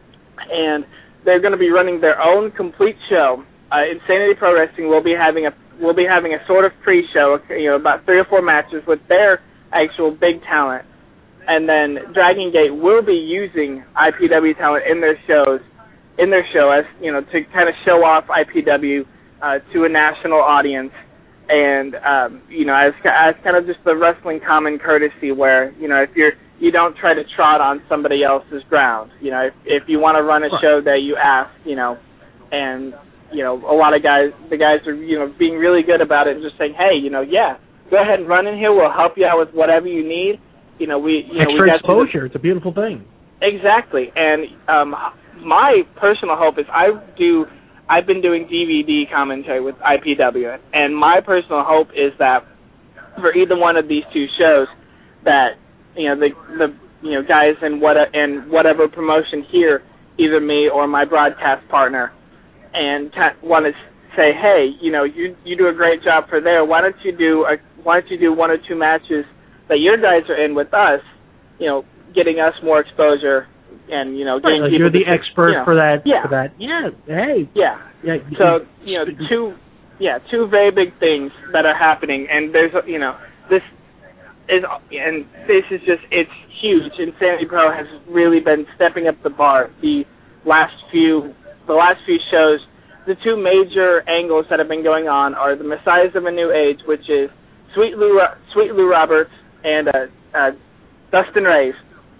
And they're going to be running their own complete show. Uh, Insanity Pro Wrestling will be having a will be having a sort of pre-show, you know, about three or four matches with their actual big talent. And then Dragon Gate will be using I P W talent in their shows, in their show as, you know, to kind of show off I P W uh, to a national audience. And, um, you know, as, as kind of just the wrestling common courtesy where, you know, if you're, you don't try to trot on somebody else's ground. You know, if, if you want to run a show that you ask, you know, and, you know, a lot of guys, the guys are, you know, being really good about it and just saying, hey, you know, yeah, go ahead and run in here. We'll help you out with whatever you need. You know, we, you know, extra we got exposure. It's a beautiful thing. Exactly. And, um, my personal hope is I do, I've been doing D V D commentary with I P W, and my personal hope is that for either one of these two shows, that, you know, the the you know guys in what in whatever promotion here, either me or my broadcast partner, and want to say, hey, you know, you you do a great job for there. Why don't you do a why don't you do one or two matches that your guys are in with us, you know, getting us more exposure and you know, Right, getting like people you're the to, expert you know, for that. Yeah. For that. Yeah. Hey. Yeah. Yeah. So you know, two, yeah, two very big things that are happening, and there's, you know, this is, and this is just, it's huge. Insanity Pro has really been stepping up the bar. The last few, the last few shows, the two major angles that have been going on are the Messiahs of a New Age, which is Sweet Lou, Sweet Lou Roberts and uh, uh, Dustin Reyes,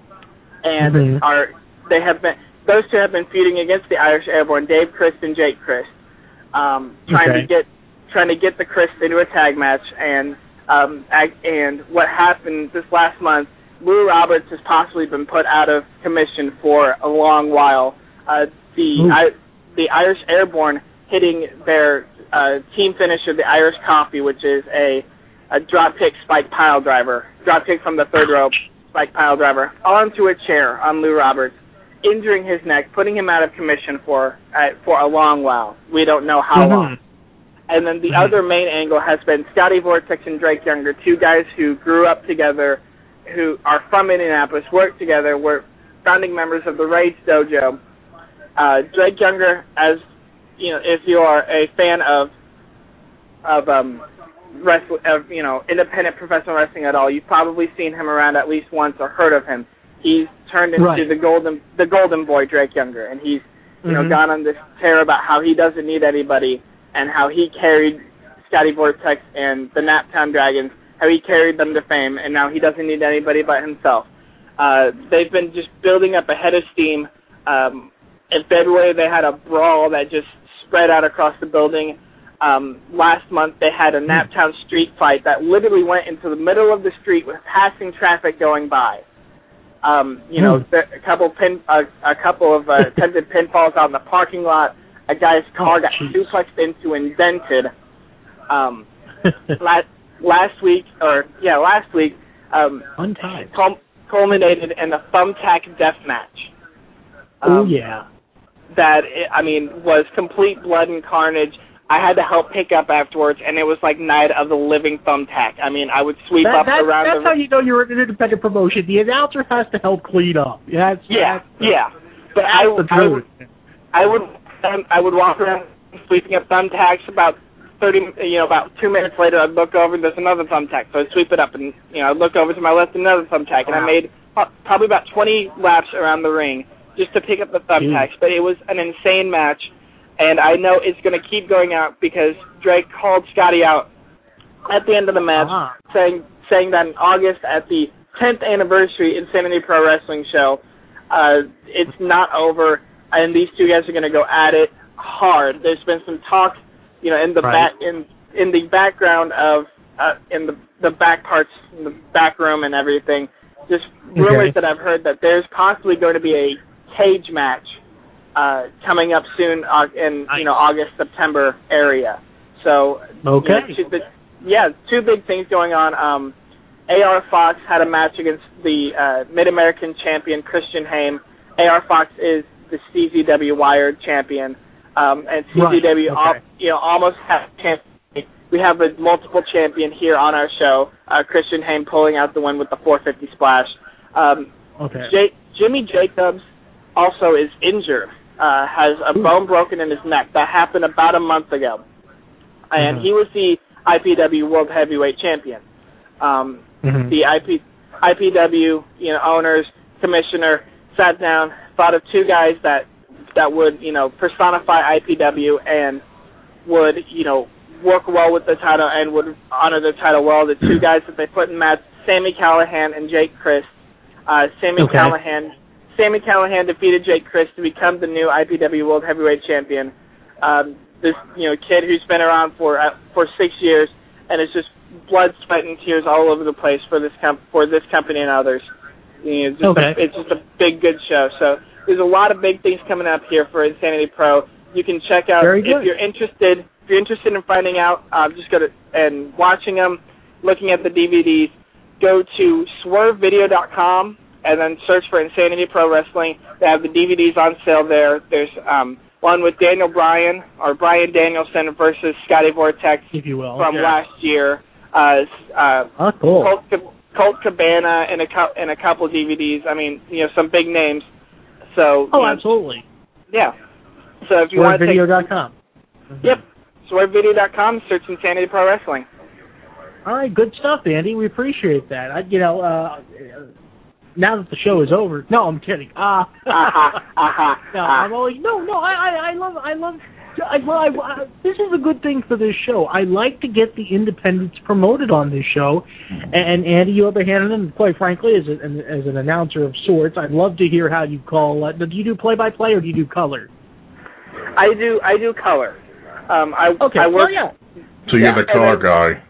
and Mm-hmm. are they have been those two have been feuding against the Irish Airborne, Dave Christ and Jake Christ, um, trying Okay. to get trying to get the Christ into a tag match, and um, ag- and what happened this last month, Lou Roberts has possibly been put out of commission for a long while. Uh, the I, the Irish Airborne hitting their uh, team finisher, the Irish Coffee, which is a a drop kick spike pile driver, drop kick from the third rope, spike pile driver, onto a chair on Lou Roberts, injuring his neck, putting him out of commission for uh, for a long while. We don't know how Mhm. long. And then the other main angle has been Scotty Vortex and Drake Younger, two guys who grew up together, who are from Indianapolis, work together, were founding members of the Rage Dojo. Uh, Drake Younger, as you know, if you are a fan of of um, wrestle, of you know independent professional wrestling at all, you've probably seen him around at least once or heard of him. He's turned into Right. the golden the golden boy, Drake Younger, and he's you know Mhm. gone on this tear about how he doesn't need anybody and how he carried Scotty Vortex and the Naptown Dragons, how he carried them to fame, and now he doesn't need anybody but himself. Uh, they've been just building up a head of steam. Um, in February, they had a brawl that just spread out across the building. Um, last month, they had a Naptown street fight that literally went into the middle of the street with passing traffic going by. Um, you know, there, a couple pin, uh, a couple of uh, attempted pinfalls out in the parking lot. A guy's car got suplexed into and dented. Um, last, last week, or yeah, last week, um, Untied. cul- culminated in a thumbtack death match. Um, Oh yeah. That I mean was complete blood and carnage. I had to help pick up afterwards, and it was like Night of the Living Thumbtack. I mean, I would sweep That, up that, around that's the how you know you're an independent promotion. The announcer has to help clean up. Yeah. That's, yeah, that's, yeah. But I, that's the I truth. would, I would, um, I would walk around sweeping up thumbtacks. About thirty, you know, about two minutes later, I'd look over and there's another thumbtack. So I'd sweep it up, and you know, I'd look over to my left, another thumbtack, and I made uh, probably about twenty laps around the ring just to pick up the thumbtacks. But it was an insane match. And I know it's going to keep going out because Drake called Scotty out at the end of the match, Uh-huh. saying saying that in August at the tenth anniversary Insanity Pro Wrestling show, uh, it's not over, and these two guys are going to go at it hard. There's been some talk, you know, in the Right. back in in the background of uh, in the the back parts, in the back room and everything. Just rumors Okay. that I've heard that there's possibly going to be a cage match uh, coming up soon uh, in you know August September area. So Okay. you know, two, the, yeah, two big things going on. Um, A R Fox had a match against the uh, Mid American champion Christian Haim. A R Fox is the C Z W Wired champion, um, and C Z W Right, al- okay. you know almost has a champion. We have a multiple champion here on our show. Uh, Christian Haim pulling out the win with the four fifty splash. Um, Okay. J- Jimmy Jacobs also is injured, uh, has a bone broken in his neck. That happened about a month ago. And Mhm. he was the I P W World Heavyweight Champion. Um, Mhm. The I P, I P W you know, owners, commissioner, sat down, thought of two guys that, that would, you know, personify I P W and would, you know, work well with the title and would honor the title well. The two guys that they put in match, Sammy Callahan and Jake Christ. Uh, Sammy Okay. Callahan, Sammy Callahan defeated Jake Christ to become the new I P W World Heavyweight Champion. Um, this you know kid who's been around for uh, for six years and is just blood, sweat, and tears all over the place for this com- for this company and others. You know, just Okay. a, it's just a big good show. So there's a lot of big things coming up here for Insanity Pro. You can check out Very if good. you're interested. If you're interested in finding out, uh, just go to and watching them, looking at the D V Ds. Go to swerve video dot com and then search for Insanity Pro Wrestling. They have the D V Ds on sale there. There's um, one with Daniel Bryan, or Bryan Danielson versus Scotty Vortex If you will. from Yeah. last year. Uh, uh, Oh, cool. Colt, Colt Cabana and a, cou- and a couple D V Ds. I mean, you know, some big names. So Oh, you know, absolutely. yeah. So if you want to take, Video dot com. yep, swerve video dot com, search Insanity Pro Wrestling. All right, good stuff, Andy. We appreciate that. I, you know, uh, now that the show is over, no, I'm kidding. Uh, Aha, aha. no, I'm always no, no. I, I, I love, I love. I, I, I, this is a good thing for this show. I like to get the independents promoted on this show, and Andy, you have a hand in it. And quite frankly, as, a, as an announcer of sorts, I'd love to hear how you call. Uh, do you do play-by-play or do you do color? I do, I do color. Um, I, Okay, I work. oh, yeah. So you're Yeah, the and color then- guy.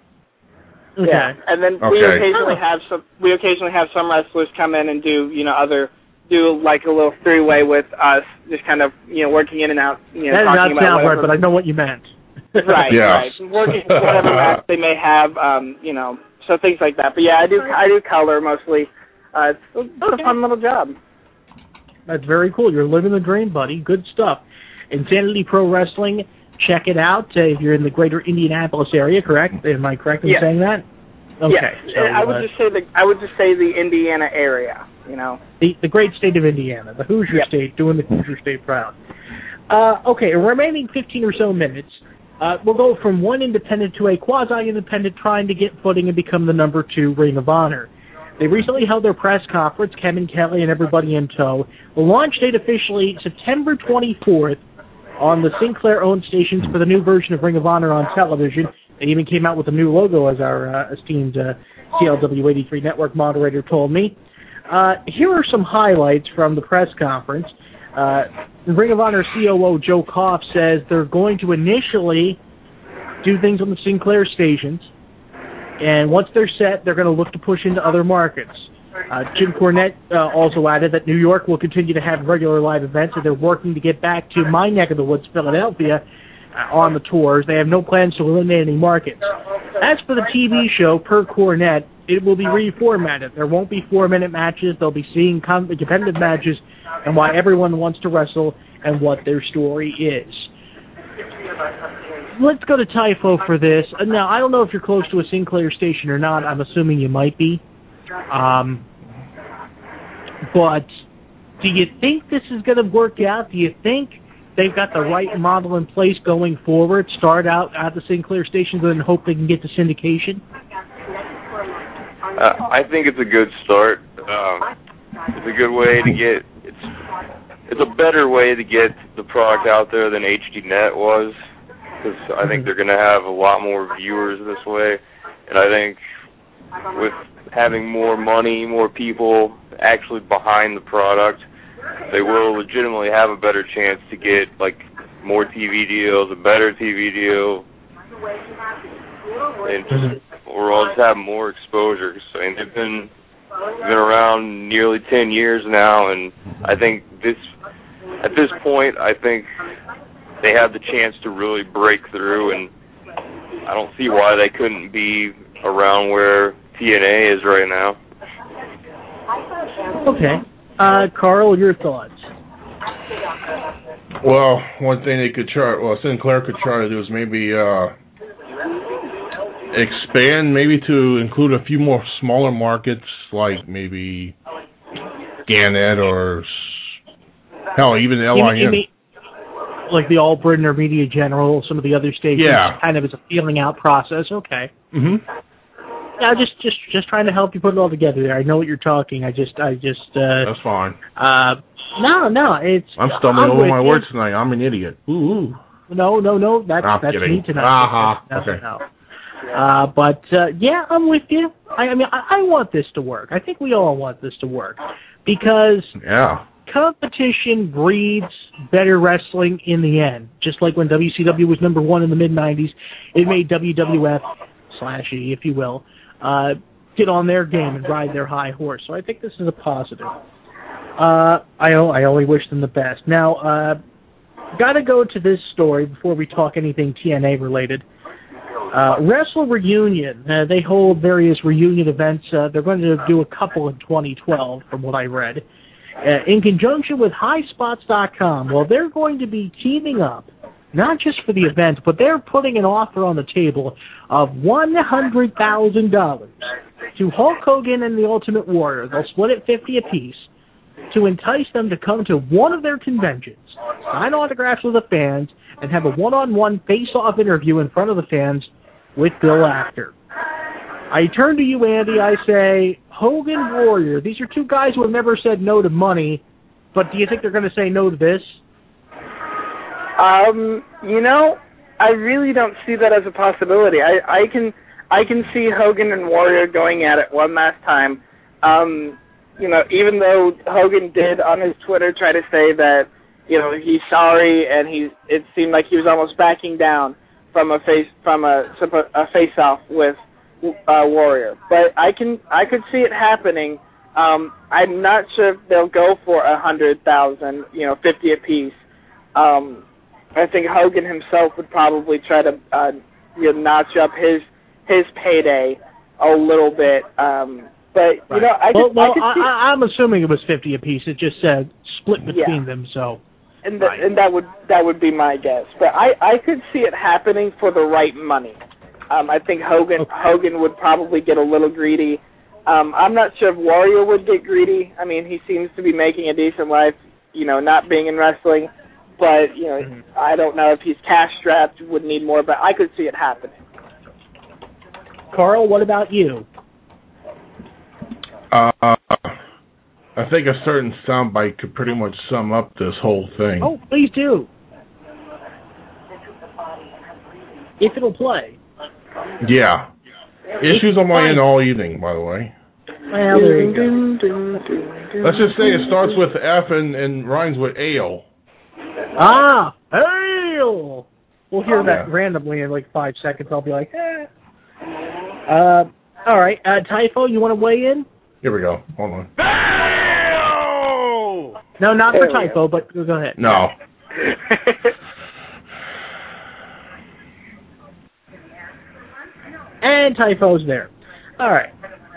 Yeah, and then we Okay. occasionally Oh. have some. We occasionally have some wrestlers come in and do, you know, other do like a little three way with us, just kind of, you know, working in and out, you know, That did not talking about sound right, whatever. but I know what you meant. Right, Yeah. right. Working whatever match they may have, um, you know, so things like that. But yeah, I do I do color mostly. Uh, it's, it's Okay. a fun little job. That's very cool. You're living the dream, buddy. Good stuff. Insanity Pro Wrestling. Check it out uh, if you're in the greater Indianapolis area, correct? Am I correct in Yeah. saying that? Okay. Yeah, So, I would uh, just say the I would just say the Indiana area. You know. the, the great state of Indiana, the Hoosier Yep. State, doing the Hoosier State proud. Uh, okay, remaining fifteen or so minutes, uh, we'll go from one independent to a quasi-independent trying to get footing and become the number two Ring of Honor. They recently held their press conference, Kevin Kelly and everybody in tow. The launch date officially September twenty-fourth on the Sinclair-owned stations for the new version of Ring of Honor on television. They even came out with a new logo, as our uh, esteemed uh, C L W eighty-three network moderator told me. Uh, here are some highlights from the press conference. Uh, Ring of Honor C O O Joe Koff says they're going to initially do things on the Sinclair stations, and once they're set, they're going to look to push into other markets. Uh, Jim Cornette uh, also added that New York will continue to have regular live events, and they're working to get back to my neck of the woods, Philadelphia, uh, on the tours. They have no plans to eliminate any markets. As for the T V show, per Cornette, it will be reformatted. There won't be four-minute matches. They'll be seeing com- competitive matches and why everyone wants to wrestle and what their story is. Let's go to Typho for this. Uh, Now, I don't know if you're close to a Sinclair station or not. I'm assuming you might be. Um, but do you think this is going to work out? Do you think they've got the right model in place going forward? Start out at the Sinclair stations and hope they can get to syndication? Uh, I think it's a good start. Um, it's a good way to get it's it's a better way to get the product out there than H D Net was, because I think they're going to have a lot more viewers this way, and I think with having more money, more people actually behind the product, they will legitimately have a better chance to get like more T V deals, a better T V deal, and just, or I'll just have more exposure. I mean, they've been been around nearly ten years now, and I think this at this point, I think they have the chance to really break through, and I don't see why they couldn't be around where T N A is right now. Okay. Uh, Carl, your thoughts? Well, one thing they could try, well, Sinclair could try to do is maybe uh, expand, maybe to include a few more smaller markets, like maybe Gannett or, hell, even L I N. Like the All-Britain or Media General, some of the other stations, Yeah. kind of as a feeling out process. Okay. Mm-hmm. Yeah, just just just trying to help you put it all together there. I know what you're talking. I just I just uh That's fine. uh no, no, it's I'm stumbling I'm over with my you. words tonight. I'm an idiot. Ooh, ooh. No, no, no, that's I'm that's kidding. me tonight. Uh-huh. No, Okay. no. Uh but uh yeah, I'm with you. I, I mean I, I want this to work. I think we all want this to work. Because Yeah. competition breeds better wrestling in the end. Just like when W C W was number one in the mid nineties, it made W W F slash E, if you will, uh, get on their game and ride their high horse. So I think this is a positive. Uh, I, I only wish them the best. Now, uh, got to go to this story before we talk anything T N A related. Uh, Wrestle Reunion. Uh, they hold various reunion events. Uh, they're going to do a couple in twenty twelve, from what I read. Uh, in conjunction with high spots dot com, well, they're going to be teaming up, not just for the event, but they're putting an offer on the table of one hundred thousand dollars to Hulk Hogan and the Ultimate Warrior. They'll split it fifty apiece to entice them to come to one of their conventions, sign autographs with the fans, and have a one-on-one face-off interview in front of the fans with Bill Apter. I turn to you, Andy. I say, Hogan, Warrior, these are two guys who have never said no to money, but do you think they're going to say no to this? Um, you know, I really don't see that as a possibility. I, I can I can see Hogan and Warrior going at it one last time. Um, you know, even though Hogan did on his Twitter try to say that, you know, he's sorry, and he it seemed like he was almost backing down from a face from a a face off with uh, Warrior. But I can I could see it happening. Um, I'm not sure if they'll go for a hundred thousand, you know, fifty apiece. Um, I think Hogan himself would probably try to uh, you know, notch up his his payday a little bit. Um, but you right. know, I well, could, well I could see, I, I'm assuming it was fifty apiece. It just said split between yeah. them, so. And, the, right. and that would that would be my guess. But I, I could see it happening for the right money. Um, I think Hogan okay. Hogan would probably get a little greedy. Um, I'm not sure if Warrior would get greedy. I mean, he seems to be making a decent life, you know, not being in wrestling. But, you know, mm-hmm. I don't know if he's cash-strapped, would need more, but I could see it happening. Carl, what about you? Uh, I think a certain soundbite could pretty much sum up this whole thing. Oh, please do. If it'll play. Yeah. Issues on my end all evening, by the way. Well, there you go. Let's just say it starts with F and, and rhymes with ale. Ah, ale! We'll hear oh, that yeah. randomly in like five seconds. I'll be like, eh. Uh, all right, uh, Typho, you want to weigh in? Here we go. Hold on. No, not there for Typho, but go ahead. No. And Typho's there. All right.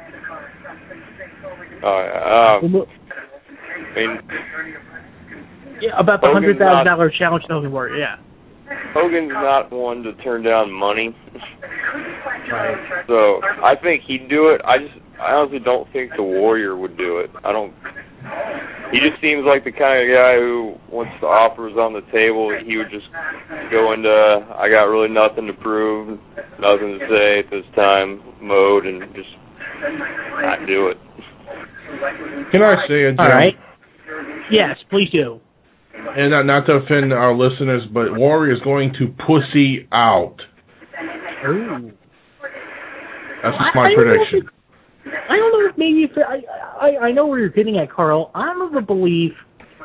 Oh, yeah. Um, I mean, yeah, about the hundred thousand dollar challenge to Hogan Warrior. Yeah. Hogan's not one to turn down money. Right. So I think he'd do it. I just, I honestly don't think the Warrior would do it. I don't. He just seems like the kind of guy who, once the offer was on the table, he would just go into, I got really nothing to prove, nothing to say at this time mode, and just not do it. Can I say it, Jim? All right. Yes, please do. And not, not to offend our listeners, but Warrior is going to pussy out. Ooh. That's just my I, I prediction. Don't know if, I don't know if maybe if I, I I know where you're getting at, Carl. I'm of the belief.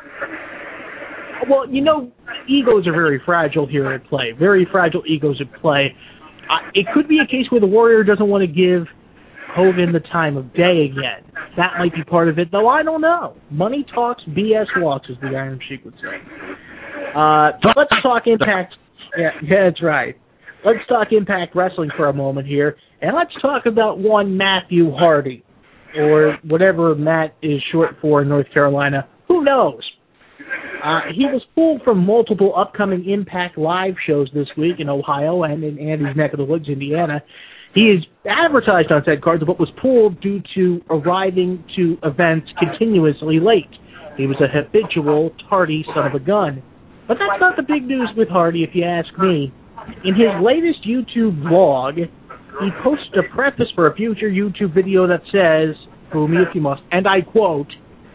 Well, you know, egos are very fragile here at play. Very fragile egos at play. Uh, it could be a case where the Warrior doesn't want to give Hogan the time of day again. That might be part of it, though I don't know. Money talks, B S walks, as the Iron Sheik would say. Uh, let's talk Impact. Yeah, yeah, that's right. Let's talk Impact Wrestling for a moment here, and let's talk about one Matthew Hardy, or whatever Matt is short for in North Carolina. Who knows? Uh, he was pulled from multiple upcoming Impact Live shows this week in Ohio and in Andy's neck of the woods, Indiana. He is advertised on said cards, but was pulled due to arriving to events continuously late. He was a habitual, tardy son of a gun. But that's not the big news with Hardy, if you ask me. In his latest YouTube vlog, he posted a preface for a future YouTube video that says, "Fool me if you must," and I quote,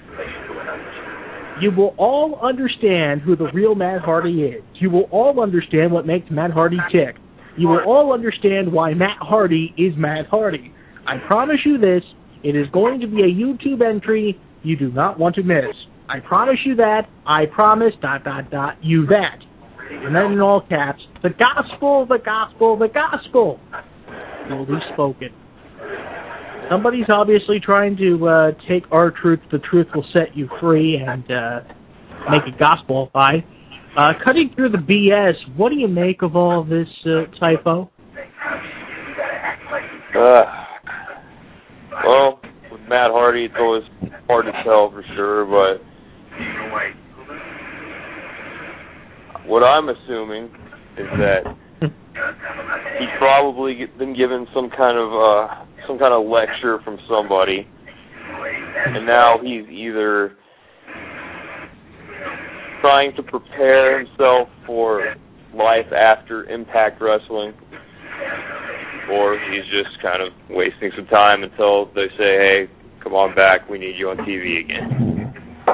"You will all understand who the real Matt Hardy is. You will all understand what makes Matt Hardy tick. You will all understand why Matt Hardy is Matt Hardy. I promise you this, it is going to be a YouTube entry you do not want to miss. I promise you that. I promise, dot, dot, dot, you that." And then in all caps, the gospel, the gospel, the gospel. Boldly spoken. Somebody's obviously trying to uh, take our truth, the truth will set you free, and uh, make it gospel by. Uh, cutting through the B S, what do you make of all this, uh, Typho? Uh, well, with Matt Hardy, it's always hard to tell for sure, but what I'm assuming is that he's probably been given some kind of uh, some kind of lecture from somebody, and now he's either trying to prepare himself for life after Impact Wrestling, or he's just kind of wasting some time until they say, hey, come on back, we need you on T V again.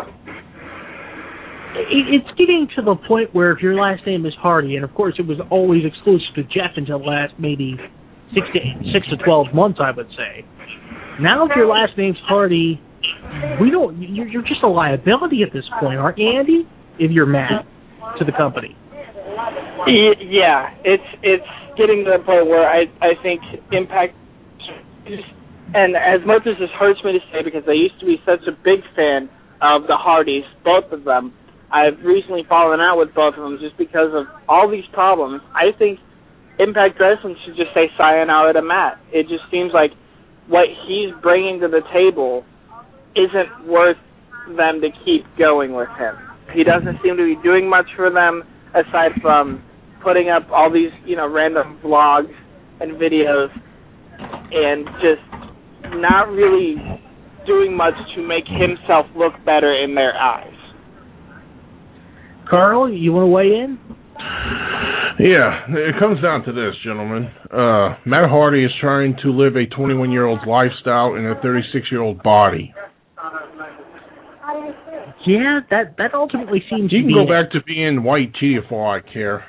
It's getting to the point where if your last name is Hardy, and of course it was always exclusive to Jeff until the last maybe six to eight, six to twelve months, I would say. Now, if your last name's Hardy, we don't. You're, you're just a liability at this point, aren't you, Andy? If you're mad to the company. Yeah, it's it's getting to the point where I I think Impact, and as much as this hurts me to say, because I used to be such a big fan of the Hardys, both of them, I've recently fallen out with both of them just because of all these problems. I think Impact Wrestling should just say sayonara to Matt. It just seems like what he's bringing to the table isn't worth them to keep going with him. He doesn't seem to be doing much for them aside from putting up all these, you know, random vlogs and videos and just not really doing much to make himself look better in their eyes. Carl, you want to weigh in? Yeah, it comes down to this, gentlemen. Uh, Matt Hardy is trying to live a twenty-one-year-old's lifestyle in a thirty-six-year-old body. Yeah, that that ultimately seems You to can be go it. back to being white tea for all I care.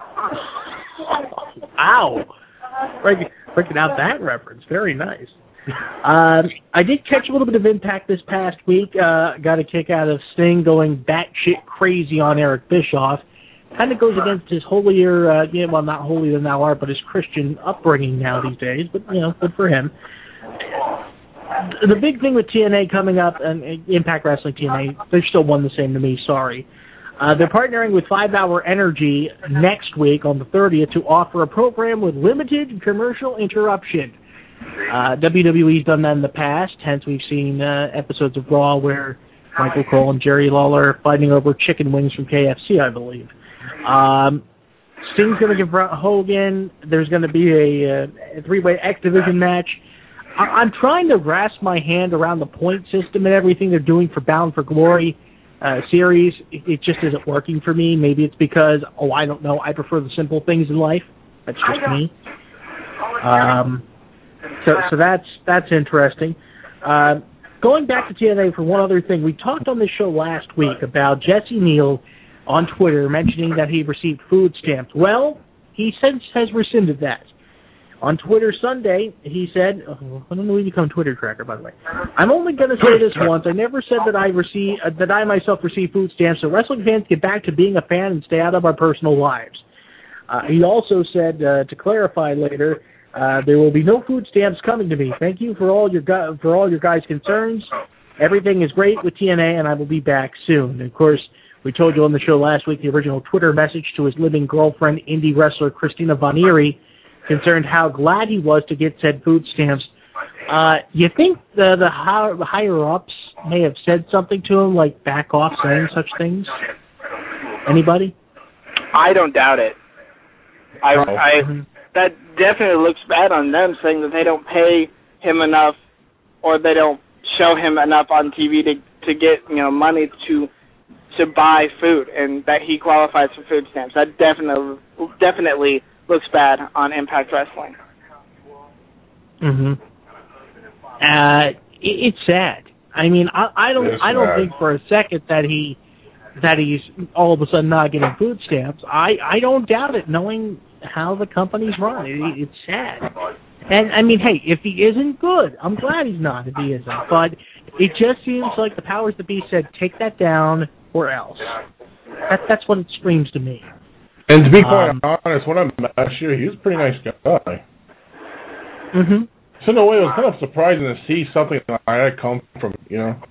Ow! Breaking, breaking out that reference. Very nice. Um, I did catch a little bit of Impact this past week. Uh, got a kick out of Sting going batshit crazy on Eric Bischoff. Kind of goes against his holier, uh, yeah, well, not holier than thou art, but his Christian upbringing now these days. But, you know, good for him. The big thing with T N A coming up, and Impact Wrestling T N A, they're still one the same to me, sorry. Uh, they're partnering with five hour Energy next week on the thirtieth to offer a program with limited commercial interruption. Uh, W W E's done that in the past, hence we've seen uh, episodes of Raw where Michael Cole and Jerry Lawler are fighting over chicken wings from K F C, I believe. Um, Sting's going to confront Hogan. There's going to be a, a three-way X Division match. I- I'm trying to grasp my hand around the point system and everything they're doing for Bound for Glory uh, series. It, it just isn't working for me. Maybe it's because, oh, I don't know, I prefer the simple things in life. That's just me. Um, so, so that's that's interesting. Uh, going back to T N A for one other thing, we talked on this show last week about Jesse Neal on Twitter mentioning that he received food stamps. Well, he since has rescinded that. On Twitter Sunday, he said, oh, I don't know when you become Twitter tracker, by the way. I'm only going to say this once. I never said that I receive, uh, that I myself receive food stamps, so wrestling fans get back to being a fan and stay out of our personal lives. Uh, he also said, uh, to clarify later, uh, there will be no food stamps coming to me. Thank you for all your gu- for all your guys' concerns. Everything is great with T N A, and I will be back soon. And of course, we told you on the show last week the original Twitter message to his living girlfriend, indie wrestler Christina Von Eerie, concerned how glad he was to get said food stamps. Uh, you think the, the higher-ups may have said something to him, like back off saying such things? Anybody? I don't doubt it. I, I that definitely looks bad on them, saying that they don't pay him enough or they don't show him enough on T V to to get, you know, money to to buy food, and that he qualifies for food stamps. That definitely definitely looks bad on Impact Wrestling. Mm-hmm. Uh, it, it's sad. I mean, I, I don't, It's I don't sad. think for a second that he, that he's all of a sudden not getting food stamps. I, I don't doubt it, knowing how the company's run. It, it's sad. And I mean, hey, if he isn't good, I'm glad he's not. If he isn't, but it just seems like the powers that be said, take that down or else. That, that's what it screams to me. And to be quite Um, honest, when I met last year, he was a pretty nice guy. Mm-hmm. So in a way, it was kind of surprising to see something like that come from, you know.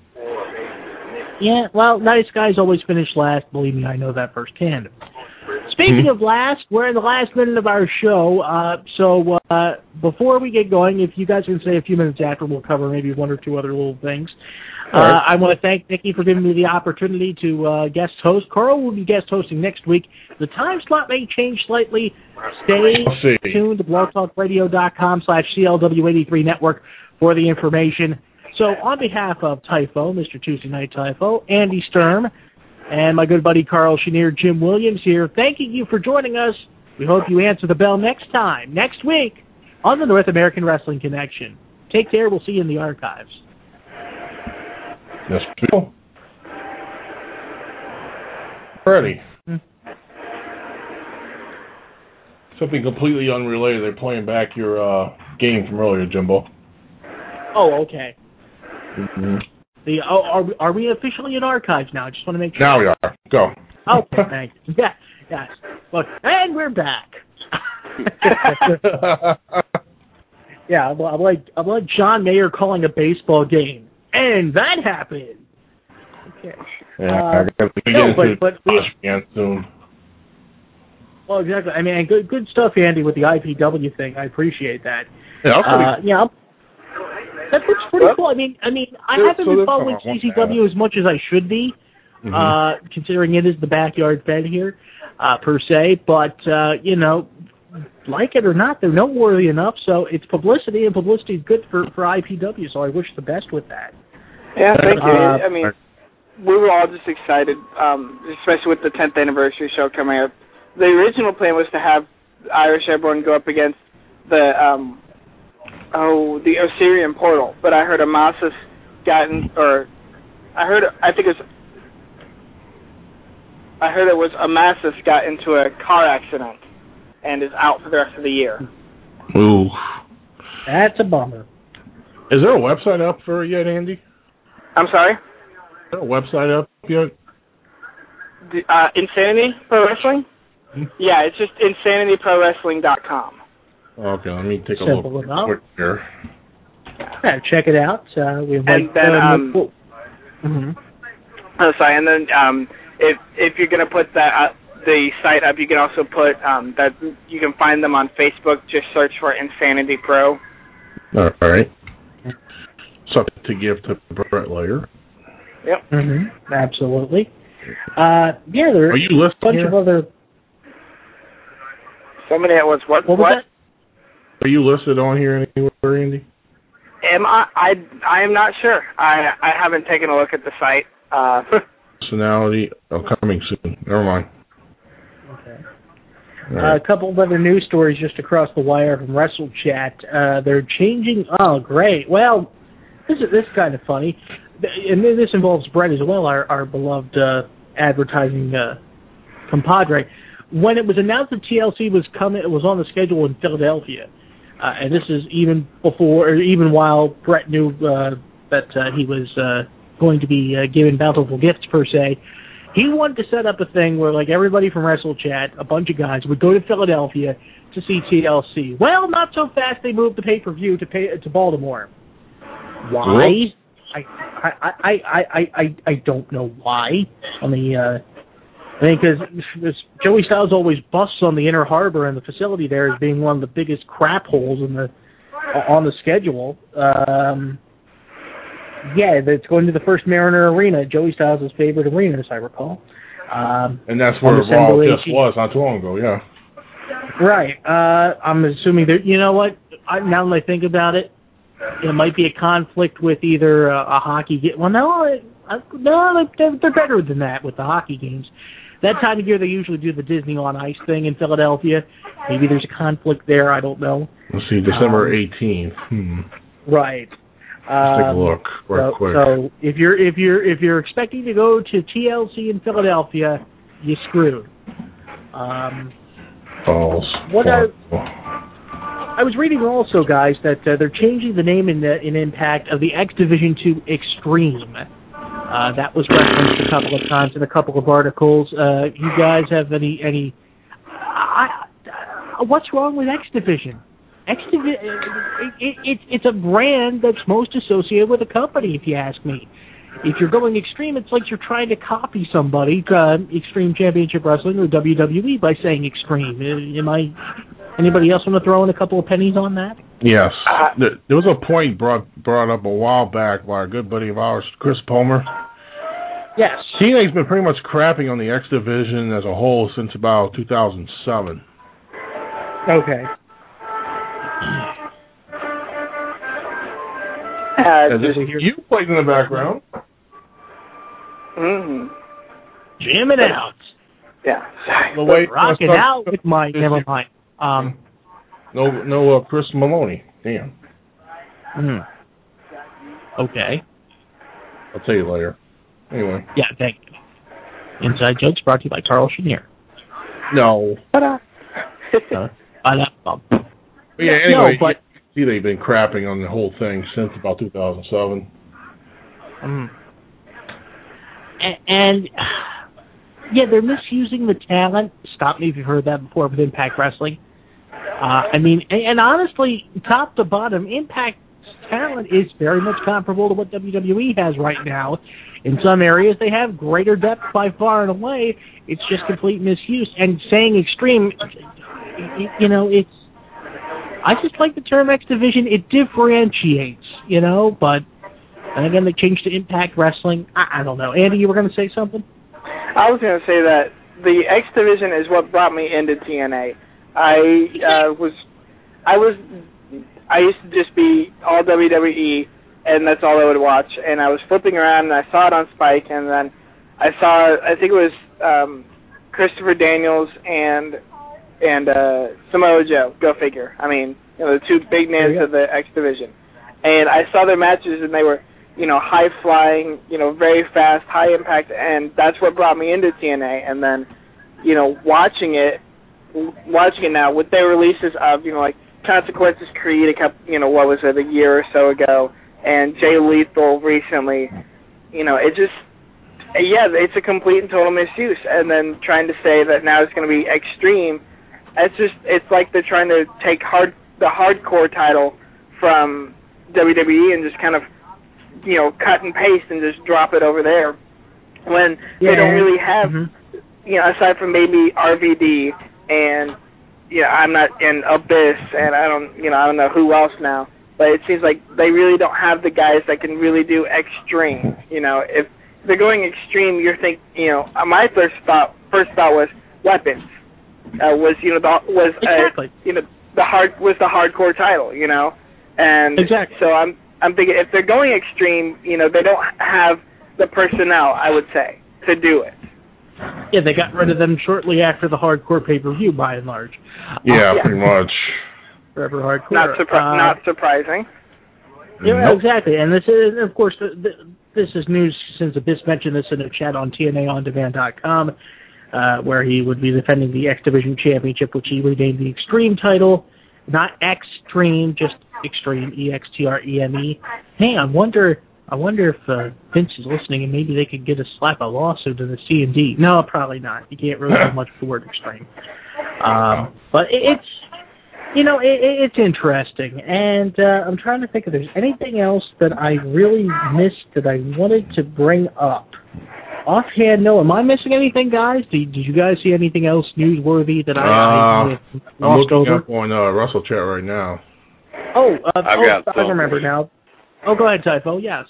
Yeah, well, nice guys always finish last. Believe me, I know that firsthand. Speaking Mm-hmm. of last, we're in the last minute of our show. Uh, so uh, before we get going, if you guys can say a few minutes after, we'll cover maybe one or two other little things. Uh, right. I want to thank Nikki for giving me the opportunity to uh, guest host. Carl will be guest hosting next week. The time slot may change slightly. Stay I'll see. tuned to blogtalkradio.com slash CLW83 network for the information. So on behalf of Typho, Mister Tuesday Night Typho, Andy Sturm, And my good buddy Carl Chenier, Jim Williams here, thanking you for joining us. We hope you answer the bell next time, next week, on the North American Wrestling Connection. Take care. We'll see you in the archives. Yes, people. Ready. Hmm. Something completely unrelated. They're playing back your uh, game from earlier, Jimbo. Oh, okay. Mm-hmm. The oh, are we, are we officially in archives now? I just want to make sure. Now we are. Go. Okay, thank you. Yeah, yes. Look, and we're back. Yeah, I'm, I'm like I'm like John Mayer calling a baseball game, and that happened. Okay. Yeah, Uh, I gotta get no, into but- the but we- again soon. Well, exactly. I mean, good good stuff, Andy, with the I P W thing. I appreciate that. Yeah, I'll uh, yeah. That looks pretty What? cool. I mean, I mean, I So- haven't so been that's following what I want C C to W as much as I should be, Mhm. uh, considering it is the backyard fed here, uh, per se. But uh, you know, like it or not, they're noteworthy enough. So it's publicity, and publicity is good for for I P W. So I wish the best with that. Yeah, thank you. Uh, I mean, we were all just excited, um, especially with the tenth anniversary show coming up. The original plan was to have Irish Airborne go up against the um, oh the Osirian Portal, but I heard Amasis gotten, or I heard I think it was I heard it was Amasis got into a car accident and is out for the rest of the year. Ooh. That's a bummer. Is there a website up for it yet, Andy? I'm sorry? Is there a website up yet? The, uh, Insanity Pro Wrestling? Hmm? Yeah, it's just insanity pro wrestling dot com. Okay, let me take a Simple look enough. quick here. Yeah, check it out. Uh, we have And then, um, mm-hmm. Oh, sorry. And then, um, if if you're gonna put that uh, the site up, you can also put um, that you can find them on Facebook. Just search for Insanity Pro. All right. Something to give to Brett later. Yep. Mm-hmm. Absolutely. Uh, yeah, there's Are you listening a bunch here? of other. Somebody that was what? What was that? Are you listed on here anywhere, Andy? Am I? I I am not sure. I I haven't taken a look at the site. Uh, Personality. Oh, coming soon. Never mind. Okay. All Uh, right. a couple of other news stories just across the wire from Wrestle Chat. Uh, they're changing. Oh, great. Well, this is this is kind of funny, and this involves Brett as well, our our beloved uh, advertising uh, compadre. When it was announced that T L C was coming, it was on the schedule in Philadelphia, uh, and this is even before, or even while Brett knew uh, that uh, he was uh, going to be uh, given bountiful gifts per se. He wanted to set up a thing where, like, everybody from Wrestle Chat, a bunch of guys, would go to Philadelphia to see T L C. Well, not so fast. They moved the pay-per-view to pay to Baltimore. Why? I I I I I I, I don't know why. On the uh, I mean, because Joey Styles always busts on the Inner Harbor and the facility there as being one of the biggest crap holes in the on the schedule. Um, yeah, it's going to the First Mariner Arena, Joey Styles' favorite arena, as I recall. Um, And that's on where the Raw December just eighteenth. was not too long ago, yeah. Right. Uh, I'm assuming that, you know what, I, now that I think about it, it might be a conflict with either a, a hockey game. Well, no, I, I, no, they're, they're better than that with the hockey games. That time of year, they usually do the Disney on Ice thing in Philadelphia. Maybe there's a conflict there. I don't know. Let's see, December eighteenth. Hmm. Right. Let's take a Um, look real so, quick. so if you're if you're if you're expecting to go to T L C in Philadelphia, you screwed. Um, False. what I, False. I was reading also, guys, that uh, they're changing the name in the in Impact of the X Division to Extreme. Uh, that was referenced a couple of times in a couple of articles. Uh, you guys have any any? I, I, what's wrong with X Division? X Division, it, it, it, it's a brand that's most associated with a company, if you ask me. If you're going extreme, it's like you're trying to copy somebody, uh, Extreme Championship Wrestling or W W E, by saying extreme. Uh, am I? Anybody else want to throw in a couple of pennies on that? Yes. There there was a point brought brought up a while back by a good buddy of ours, Chris Palmer. Yes. T N A's been pretty much crapping on the X Division as a whole since about two thousand seven. Okay. Uh, Is this you played in the background? Mm-hmm. Jamming out. Yeah. No, wait, Rocking start, out with my... Never mind. Um, no, no uh, Chris Maloney. Damn. Hmm. Okay. I'll tell you later. Anyway. Yeah, thank you. Inside Jokes brought to you by Carl Chenier. No. Ta-da. uh, uh, yeah, anyway, no, but, see, they've been crapping on the whole thing since about two thousand seven. Um, and, and, yeah, they're misusing the talent. Stop me if you've heard that before with Impact Wrestling. Uh, I mean, and, and honestly, top to bottom, Impact's talent is very much comparable to what W W E has right now. In some areas, they have greater depth by far and away. It's just complete misuse. And saying extreme, you know, it's... I just like the term X Division. It differentiates, you know, but... And again, they changed to Impact Wrestling. I, I don't know. Andy, you were going to say something? I was going to say that the X Division is what brought me into T N A. I uh, was... I was... I used to just be all W W E, and that's all I would watch. And I was flipping around, and I saw it on Spike, and then I saw, I think it was um, Christopher Daniels and and uh, Samoa Joe. Go figure. I mean, you know, the two big names of the X Division. And I saw their matches, and they were, you know, high flying, you know, very fast, high impact, and that's what brought me into T N A. And then, you know, watching it, watching it now with their releases of, you know, like Consequences Creed, a couple, you know, what was it, a year or so ago, and Jay Lethal recently, you know, it just, yeah, it's a complete and total misuse. And then trying to say that now it's going to be extreme, it's just, it's like they're trying to take hard the hardcore title from W W E and just kind of, you know, cut and paste and just drop it over there when yeah. they don't really have, mm-hmm. you know, aside from maybe R V D and, yeah, I'm not in Abyss, and I don't, you know, I don't know who else now, but it seems like they really don't have the guys that can really do extreme. You know, if they're going extreme, you're thinking, you know, my first thought, first thought was weapons, uh, was you know the was exactly. uh, you know the hard was the hardcore title, you know, and exactly. so I'm I'm thinking if they're going extreme, you know, they don't have the personnel, I would say, to do it. Yeah, they got rid of them shortly after the hardcore pay-per-view, by and large. Yeah, uh, yeah. pretty much. Forever hardcore. Not, surpri- uh, not surprising. Yeah, nope. exactly. And this is, of course, the, the, this is news since Abyss mentioned this in a chat on T N A on demand dot com, uh, where he would be defending the X Division Championship, which he renamed the Extreme title. Not Extreme, just Extreme, E X T R E M E. Hey, I wonder... I wonder if uh, Vince is listening and maybe they could get a slap a lawsuit to the C and D. No, probably not. You can't really do much with the word extreme. Um, but it, it's, you know, it, it's interesting. And uh, I'm trying to think if there's anything else that I really missed that I wanted to bring up. Offhand, no. Am I missing anything, guys? Did, did you guys see anything else newsworthy that I, uh, I lost I'm looking over? up on uh, Russell Chat right now. Oh, uh, I've oh, got I remember now. Oh, go ahead, Typho. Yes.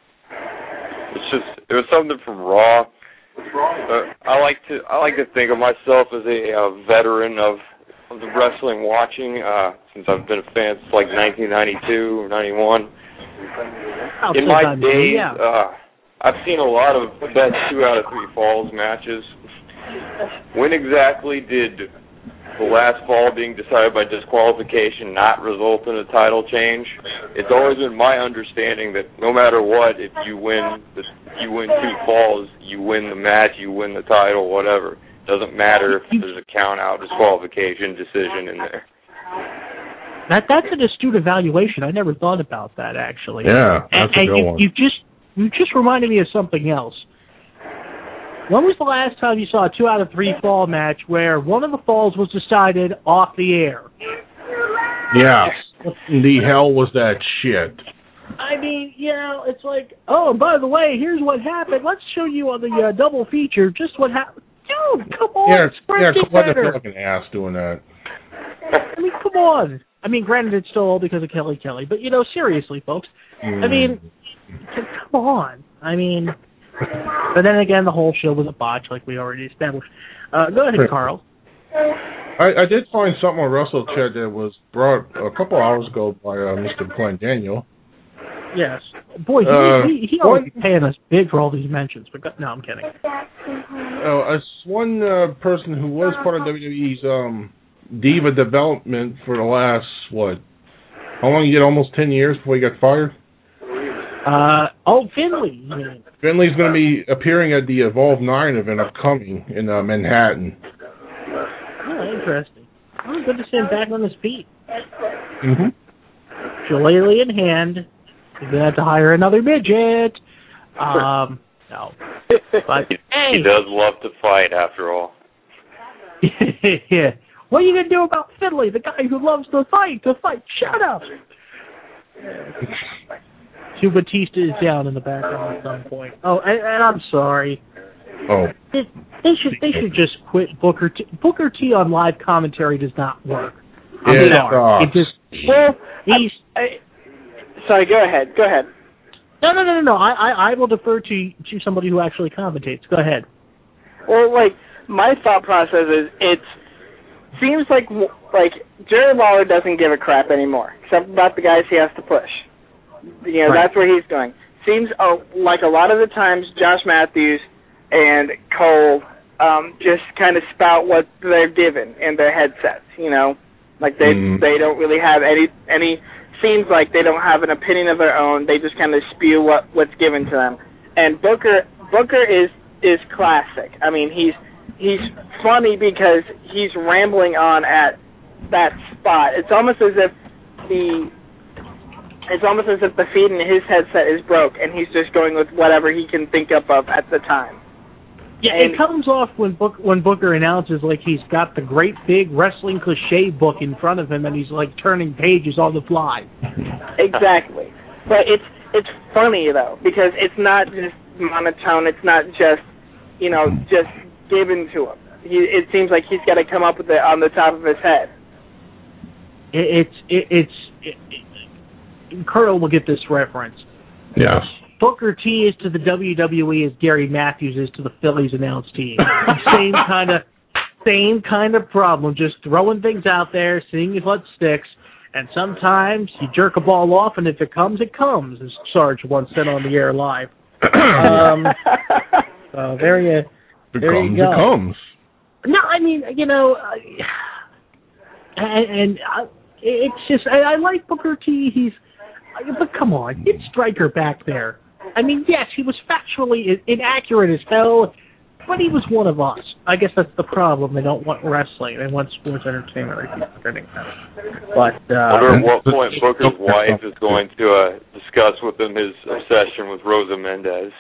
It's just it was something from Raw. Uh, I like to I like to think of myself as a, a veteran of of the wrestling watching uh, since I've been a fan since like nineteen ninety-two or ninety-one. I'll In my days, days, yeah. uh, I've seen a lot of best two out of three falls matches. When exactly did the last fall being decided by disqualification not result in a title change? It's always been my understanding that no matter what, if you win, the, you win two falls, you win the match, you win the title, whatever. Doesn't matter if there's a count-out disqualification decision in there. That that's an astute evaluation. I never thought about that actually. Yeah, that's and, a good and you, one. you just you just reminded me of something else. When was the last time you saw a two out of three fall match where one of the falls was decided off the air? Yeah. The hell was that shit? I mean, you know, it's like, oh, and by the way, here's what happened. Let's show you on the uh, double feature just what happened. Dude, come on, Yeah, express yeah, it what the better. fucking ass doing that? I mean, come on. I mean, granted, it's still all because of Kelly Kelly, but, you know, seriously, folks. Mm. I mean, come on. I mean, but then again, the whole show was a botch, like we already established. Uh, go ahead, Carl. I, I did find something on Russell Chat that was brought a couple hours ago by uh, Mister Glenn Daniel. Yes. Boy, he, Uh, he, he ought to be paying us big for all these mentions. But no, I'm kidding. Oh, as one uh, person who was part of W W E's um, Diva development for the last, what, how long you get? Almost ten years before he got fired? Uh, oh, Finley. You mean. Finley's going to be appearing at the Evolve nine event upcoming in uh, Manhattan. Oh, interesting. Oh, good to see him back on his feet. Mm-hmm. Shillelagh in hand. He's going to have to hire another midget. Um, no. But, he, hey. he does love to fight, after all. Yeah. What are you going to do about Finley, the guy who loves to fight, to fight? Shut up! Two Batista is down in the background at some point. Oh, and, and I'm sorry. Oh. They, they should they should just quit Booker T. Booker T on live commentary does not work. I'm Yeah, sorry. It just, well, he's... I, sorry, go ahead. Go ahead. No, no, no, no, no. I, I, I will defer to to somebody who actually commentates. Go ahead. Well, like, my thought process is it seems like, like, Jerry Lawler doesn't give a crap anymore, except about the guys he has to push. You know, Right. that's where he's going. Seems uh, like a lot of the times Josh Matthews and Cole um, just kind of spout what they're given in their headsets, you know? Like, they Mm. they don't really have any, any, seems like they don't have an opinion of their own. They just kind of spew what, what's given to them. And Booker, Booker is, is classic. I mean, he's, he's funny because he's rambling on at that spot. It's almost as if the, it's almost as if the feed in his headset is broke, and he's just going with whatever he can think up of at the time. Yeah, And- it comes off when Book when Booker announces like he's got the great big wrestling cliche book in front of him, and he's like turning pages on the fly. Exactly. But it's it's funny though, because it's not just monotone. It's not just, you know, just given to him. He, it seems like he's got to come up with it on the top of his head. It, it's it, it's it, it, Colonel will get this reference. Yes. Booker T is to the W W E as Gary Matthews is to the Phillies announce team. same kind of same kind of problem. Just throwing things out there, seeing if what sticks. And sometimes you jerk a ball off, and if it comes, it comes, as Sarge once said on the air live. um, so there you, If it there comes, you go. it comes. No, I mean, you know, uh, and, and uh, it's just, I, I like Booker T. He's, but come on, it's Stryker back there. I mean, yes, he was factually i- inaccurate as hell, but he was one of us. I guess that's the problem. They don't want wrestling. They want sports entertainment. I keep forgetting that. But, I wonder uh, at what point Booker's wife is going to uh, discuss with him his obsession with Rosa Mendez.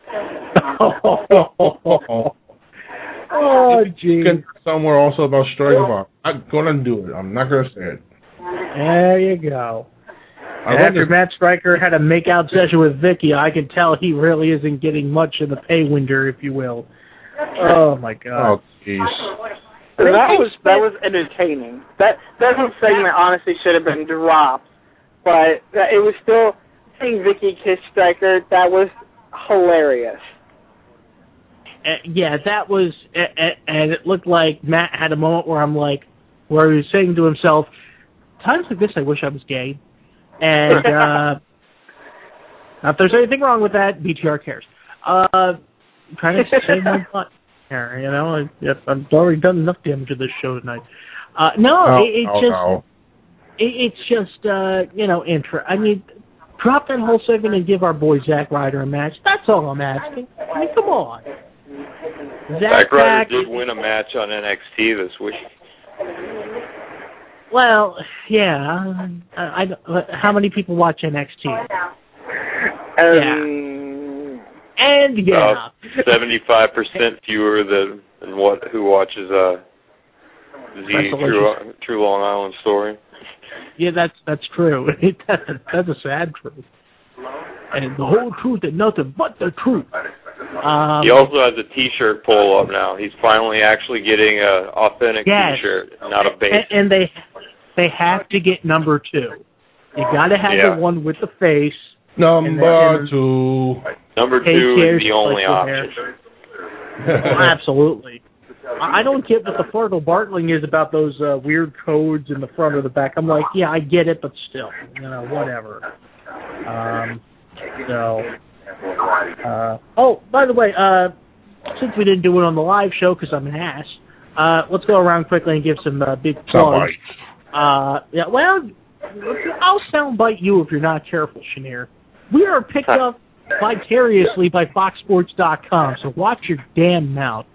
oh, gee. Somewhere also about Stryker. I'm not going to do it. I'm not going to say it. There you go. I And after wonder- Matt Stryker had a make-out session with Vicky, I can tell he really isn't getting much in the pay window, if you will. Oh, my God. Oh, jeez. That was that was entertaining. That that whole segment honestly should have been dropped, but that, it was still seeing Vicky kiss Stryker. That was hilarious. Uh, yeah, that was, uh, uh, and it looked like Matt had a moment where I'm like, where he was saying to himself, times like this I wish I was gay. And, uh, not if there's anything wrong with that, B T R cares. Uh, I'm trying to save my butt here, you know, I, yep, I've already done enough damage to this show tonight. Uh, no, Oh, it, it oh, just, no. it, it's just, uh, you know, intro. I mean, drop that whole segment and give our boy Zack Ryder a match. That's all I'm asking. I mean, come on. Zack Zack Ryder Pack- did win a match on N X T this week. Well, yeah. I, I, how many people watch N X T? Um, And yeah, About seventy-five percent fewer than, than what who watches uh, Z True, True Long Island Story. yeah, that's that's true. That's a sad truth. And the whole truth and nothing but the truth. Um, He also has a T-shirt pull up now. He's finally actually getting a authentic Yes. T-shirt, not a base. and, and they they have to get number two. You got to have Yeah. the one with the face. Number and two. Number Hey, two cheers, is the only like your option. Oh, absolutely. I I don't get what the Fargo Bartling is about those uh, weird codes in the front or the back. I'm like, yeah, I get it, but still, you know, whatever. Um, so, uh, oh, by the way, uh, since we didn't do it on the live show because I'm an ass, uh, let's go around quickly and give some uh, big plugs. Uh, yeah, well, I'll soundbite you if you're not careful, Chenier. We are picked up vicariously by Fox Sports dot com, so watch your damn mouth.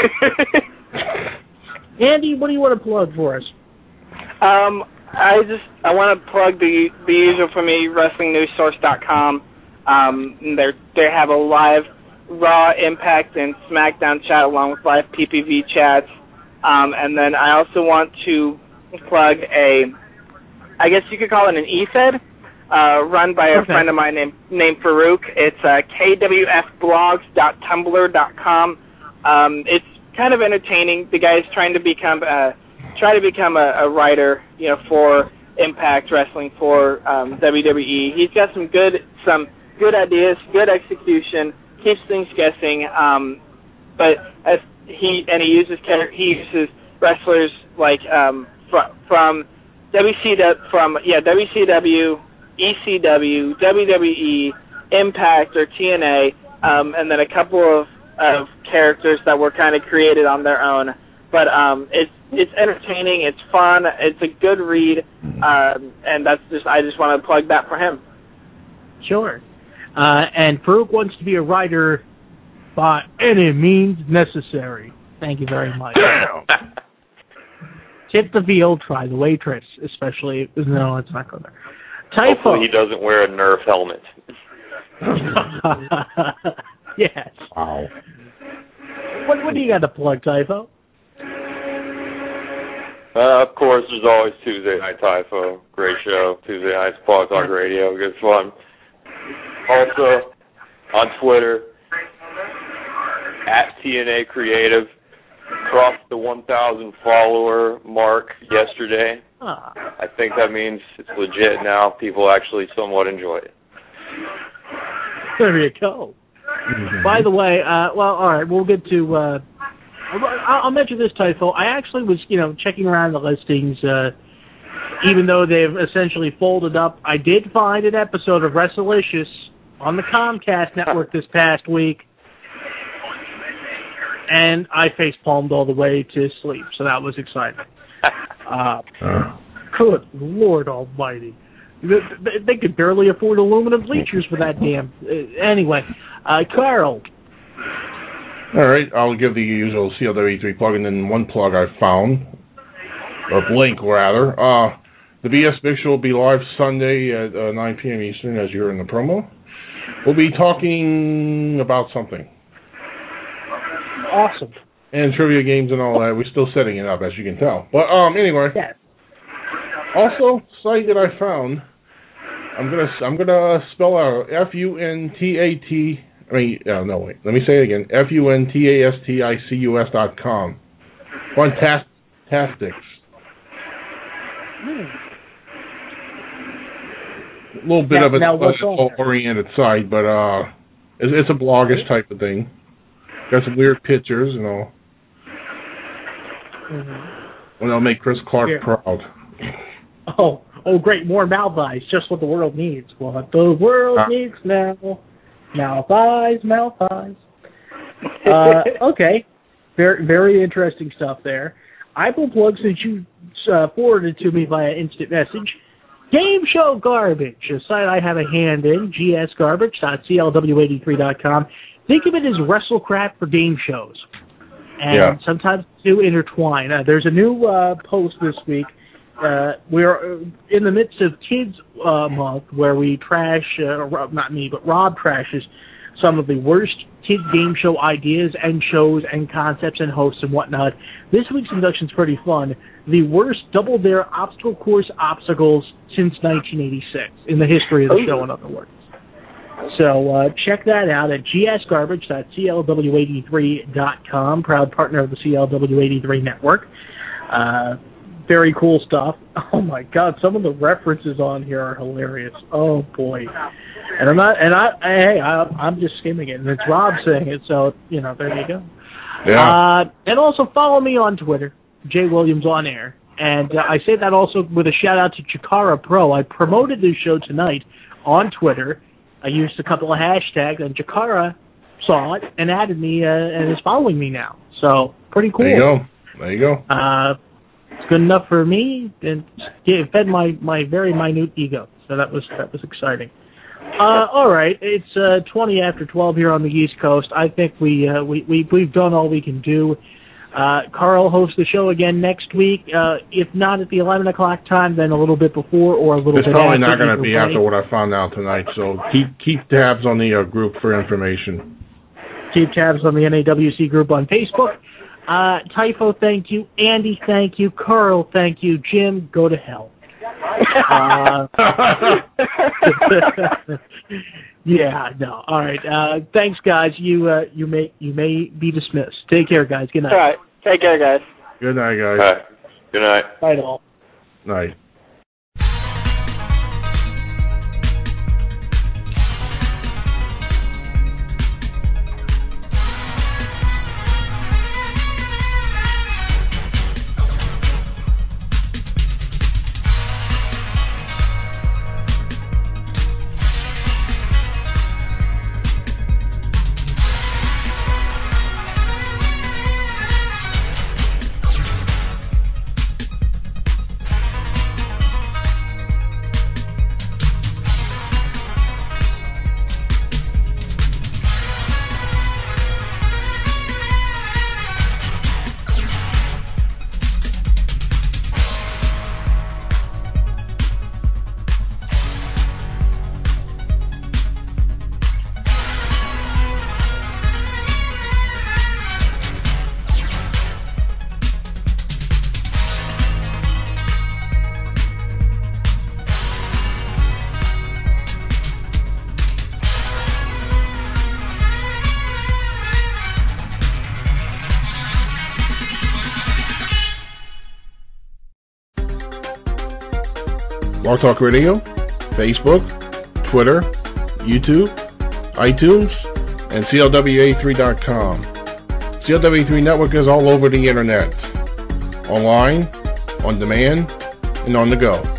Andy, what do you want to plug for us? Um, I just I want to plug the the usual for me, Wrestling News Source dot com. Um, they they have a live Raw, Impact, and SmackDown chat along with live P P V chats. Um, and then I also want to plug a, I guess you could call it an E-Fed, uh, run by a okay. friend of mine named named Farouk. It's uh, K W F blogs dot tumblr dot com. Um, it's kind of entertaining. The guy's trying to become a try to become a, a writer, you know, for Impact Wrestling, for um, W W E. He's got some good some good ideas, good execution, keeps things guessing. Um, but as he and he uses he uses wrestlers like um, from from W C W from yeah W C W, E C W, W W E, Impact or T N A, um, and then a couple of of characters that were kind of created on their own. But um, it's it's entertaining, it's fun, it's a good read, um, and that's just I just want to plug that for him. Sure. Uh, and Farouk wants to be a writer by any means necessary. Thank you very much. Tip the veal, try the waitress, especially. No, let's not go there. Typho. Hopefully he doesn't wear a Nerf helmet. Yes. Wow. What, what do you got to plug, Typho? Uh, of course, there's always Tuesday Night Typho. Great show. Tuesday Night Blog Talk Radio. Good fun. Also, on Twitter, at T N A Creative. Crossed the one thousand follower mark yesterday. Ah. I think that means it's legit now. People actually somewhat enjoy it. There you go. Mm-hmm. By the way, uh, well, all right, we'll get to. Uh, I'll mention this, Typho. I actually was, you know, checking around the listings. Uh, even though they've essentially folded up, I did find an episode of WrestleLicious on the Comcast network this past week, and I face palmed all the way to sleep. So that was exciting. Uh, good Lord Almighty. They could barely afford aluminum bleachers for that damn... Uh, anyway, uh, Carl. All right, I'll give the usual C L W eighty-three plug, and then one plug I found, or link, rather. Uh, the B S Big Show will be live Sunday at uh, nine p.m. Eastern, as you're in the promo. We'll be talking about something. Awesome. And trivia games and all that. We're still setting it up, as you can tell. But um, anyway. Yes. Also, site that I found, I'm gonna I'm gonna spell out F U N T A T. I mean, uh, no wait. Let me say it again. F U N T A S T I C U S dot com. Fantastics. Hmm. A little bit now, of a now oriented site, but uh, it's, it's a blogish type of thing. Got some weird pictures, you know. Mm-hmm. And I'll make Chris Clark Here. proud. Oh, oh, great! More mouth eyes, just what the world needs. What the world uh, needs now. Mouth eyes, mouth eyes. Uh, okay, very, very interesting stuff there. I will plug, since you uh, forwarded to me via instant message, Game Show Garbage, a site I have a hand in, g s garbage dot c l w eighty-three dot com. Think of it as WrestleCrap for game shows. And yeah. sometimes do intertwine. Uh, there's a new uh, post this week. Uh, we're in the midst of Kids uh, Month, where we trash, uh, not me, but Rob trashes some of the worst kids game show ideas and shows and concepts and hosts and whatnot. This week's induction's pretty fun. The worst Double Dare obstacle course obstacles since nineteen eighty-six, in the history of the show, in other words. So uh, check that out at g s garbage dot c l w eighty-three dot com, proud partner of the C L W eighty-three network. Uh, very cool stuff. Oh my God, some of the references on here are hilarious. Oh boy, and I'm not, and I, hey, I, I'm just skimming it, and it's Rob saying it, so you know, there you go. Yeah. Uh, and also follow me on Twitter, J Williams on air, and uh, I say that also with a shout out to Chikara Pro. I promoted this show tonight on Twitter. I used a couple of hashtags, and Jakara saw it and added me uh, and is following me now. So, pretty cool. There you go. There you go. Uh, it's good enough for me, and it fed my, my very minute ego. So that was that was exciting. Uh, all right, it's uh, twenty after twelve here on the East Coast. I think we uh, we, we we've done all we can do. Uh, Carl hosts the show again next week. Uh, if not at the eleven o'clock time, then a little bit before or a little it's bit after. It's probably after. not going to be way. after what I found out tonight, so keep keep tabs on the uh, group for information. Keep tabs on the N A W C group on Facebook. Uh, Typho, thank you. Andy, thank you. Carl, thank you. Jim, go to hell. uh, yeah, no. All right. Uh, thanks, guys. You uh, you may you may be dismissed. Take care, guys. Good night. All right. Take care, guys. Good night, guys. All right. Good night. Night, all. Night. Blog Talk Radio, Facebook, Twitter, YouTube, iTunes, and C L W A three dot com. C L W A three Network is all over the internet. Online, on demand, and on the go.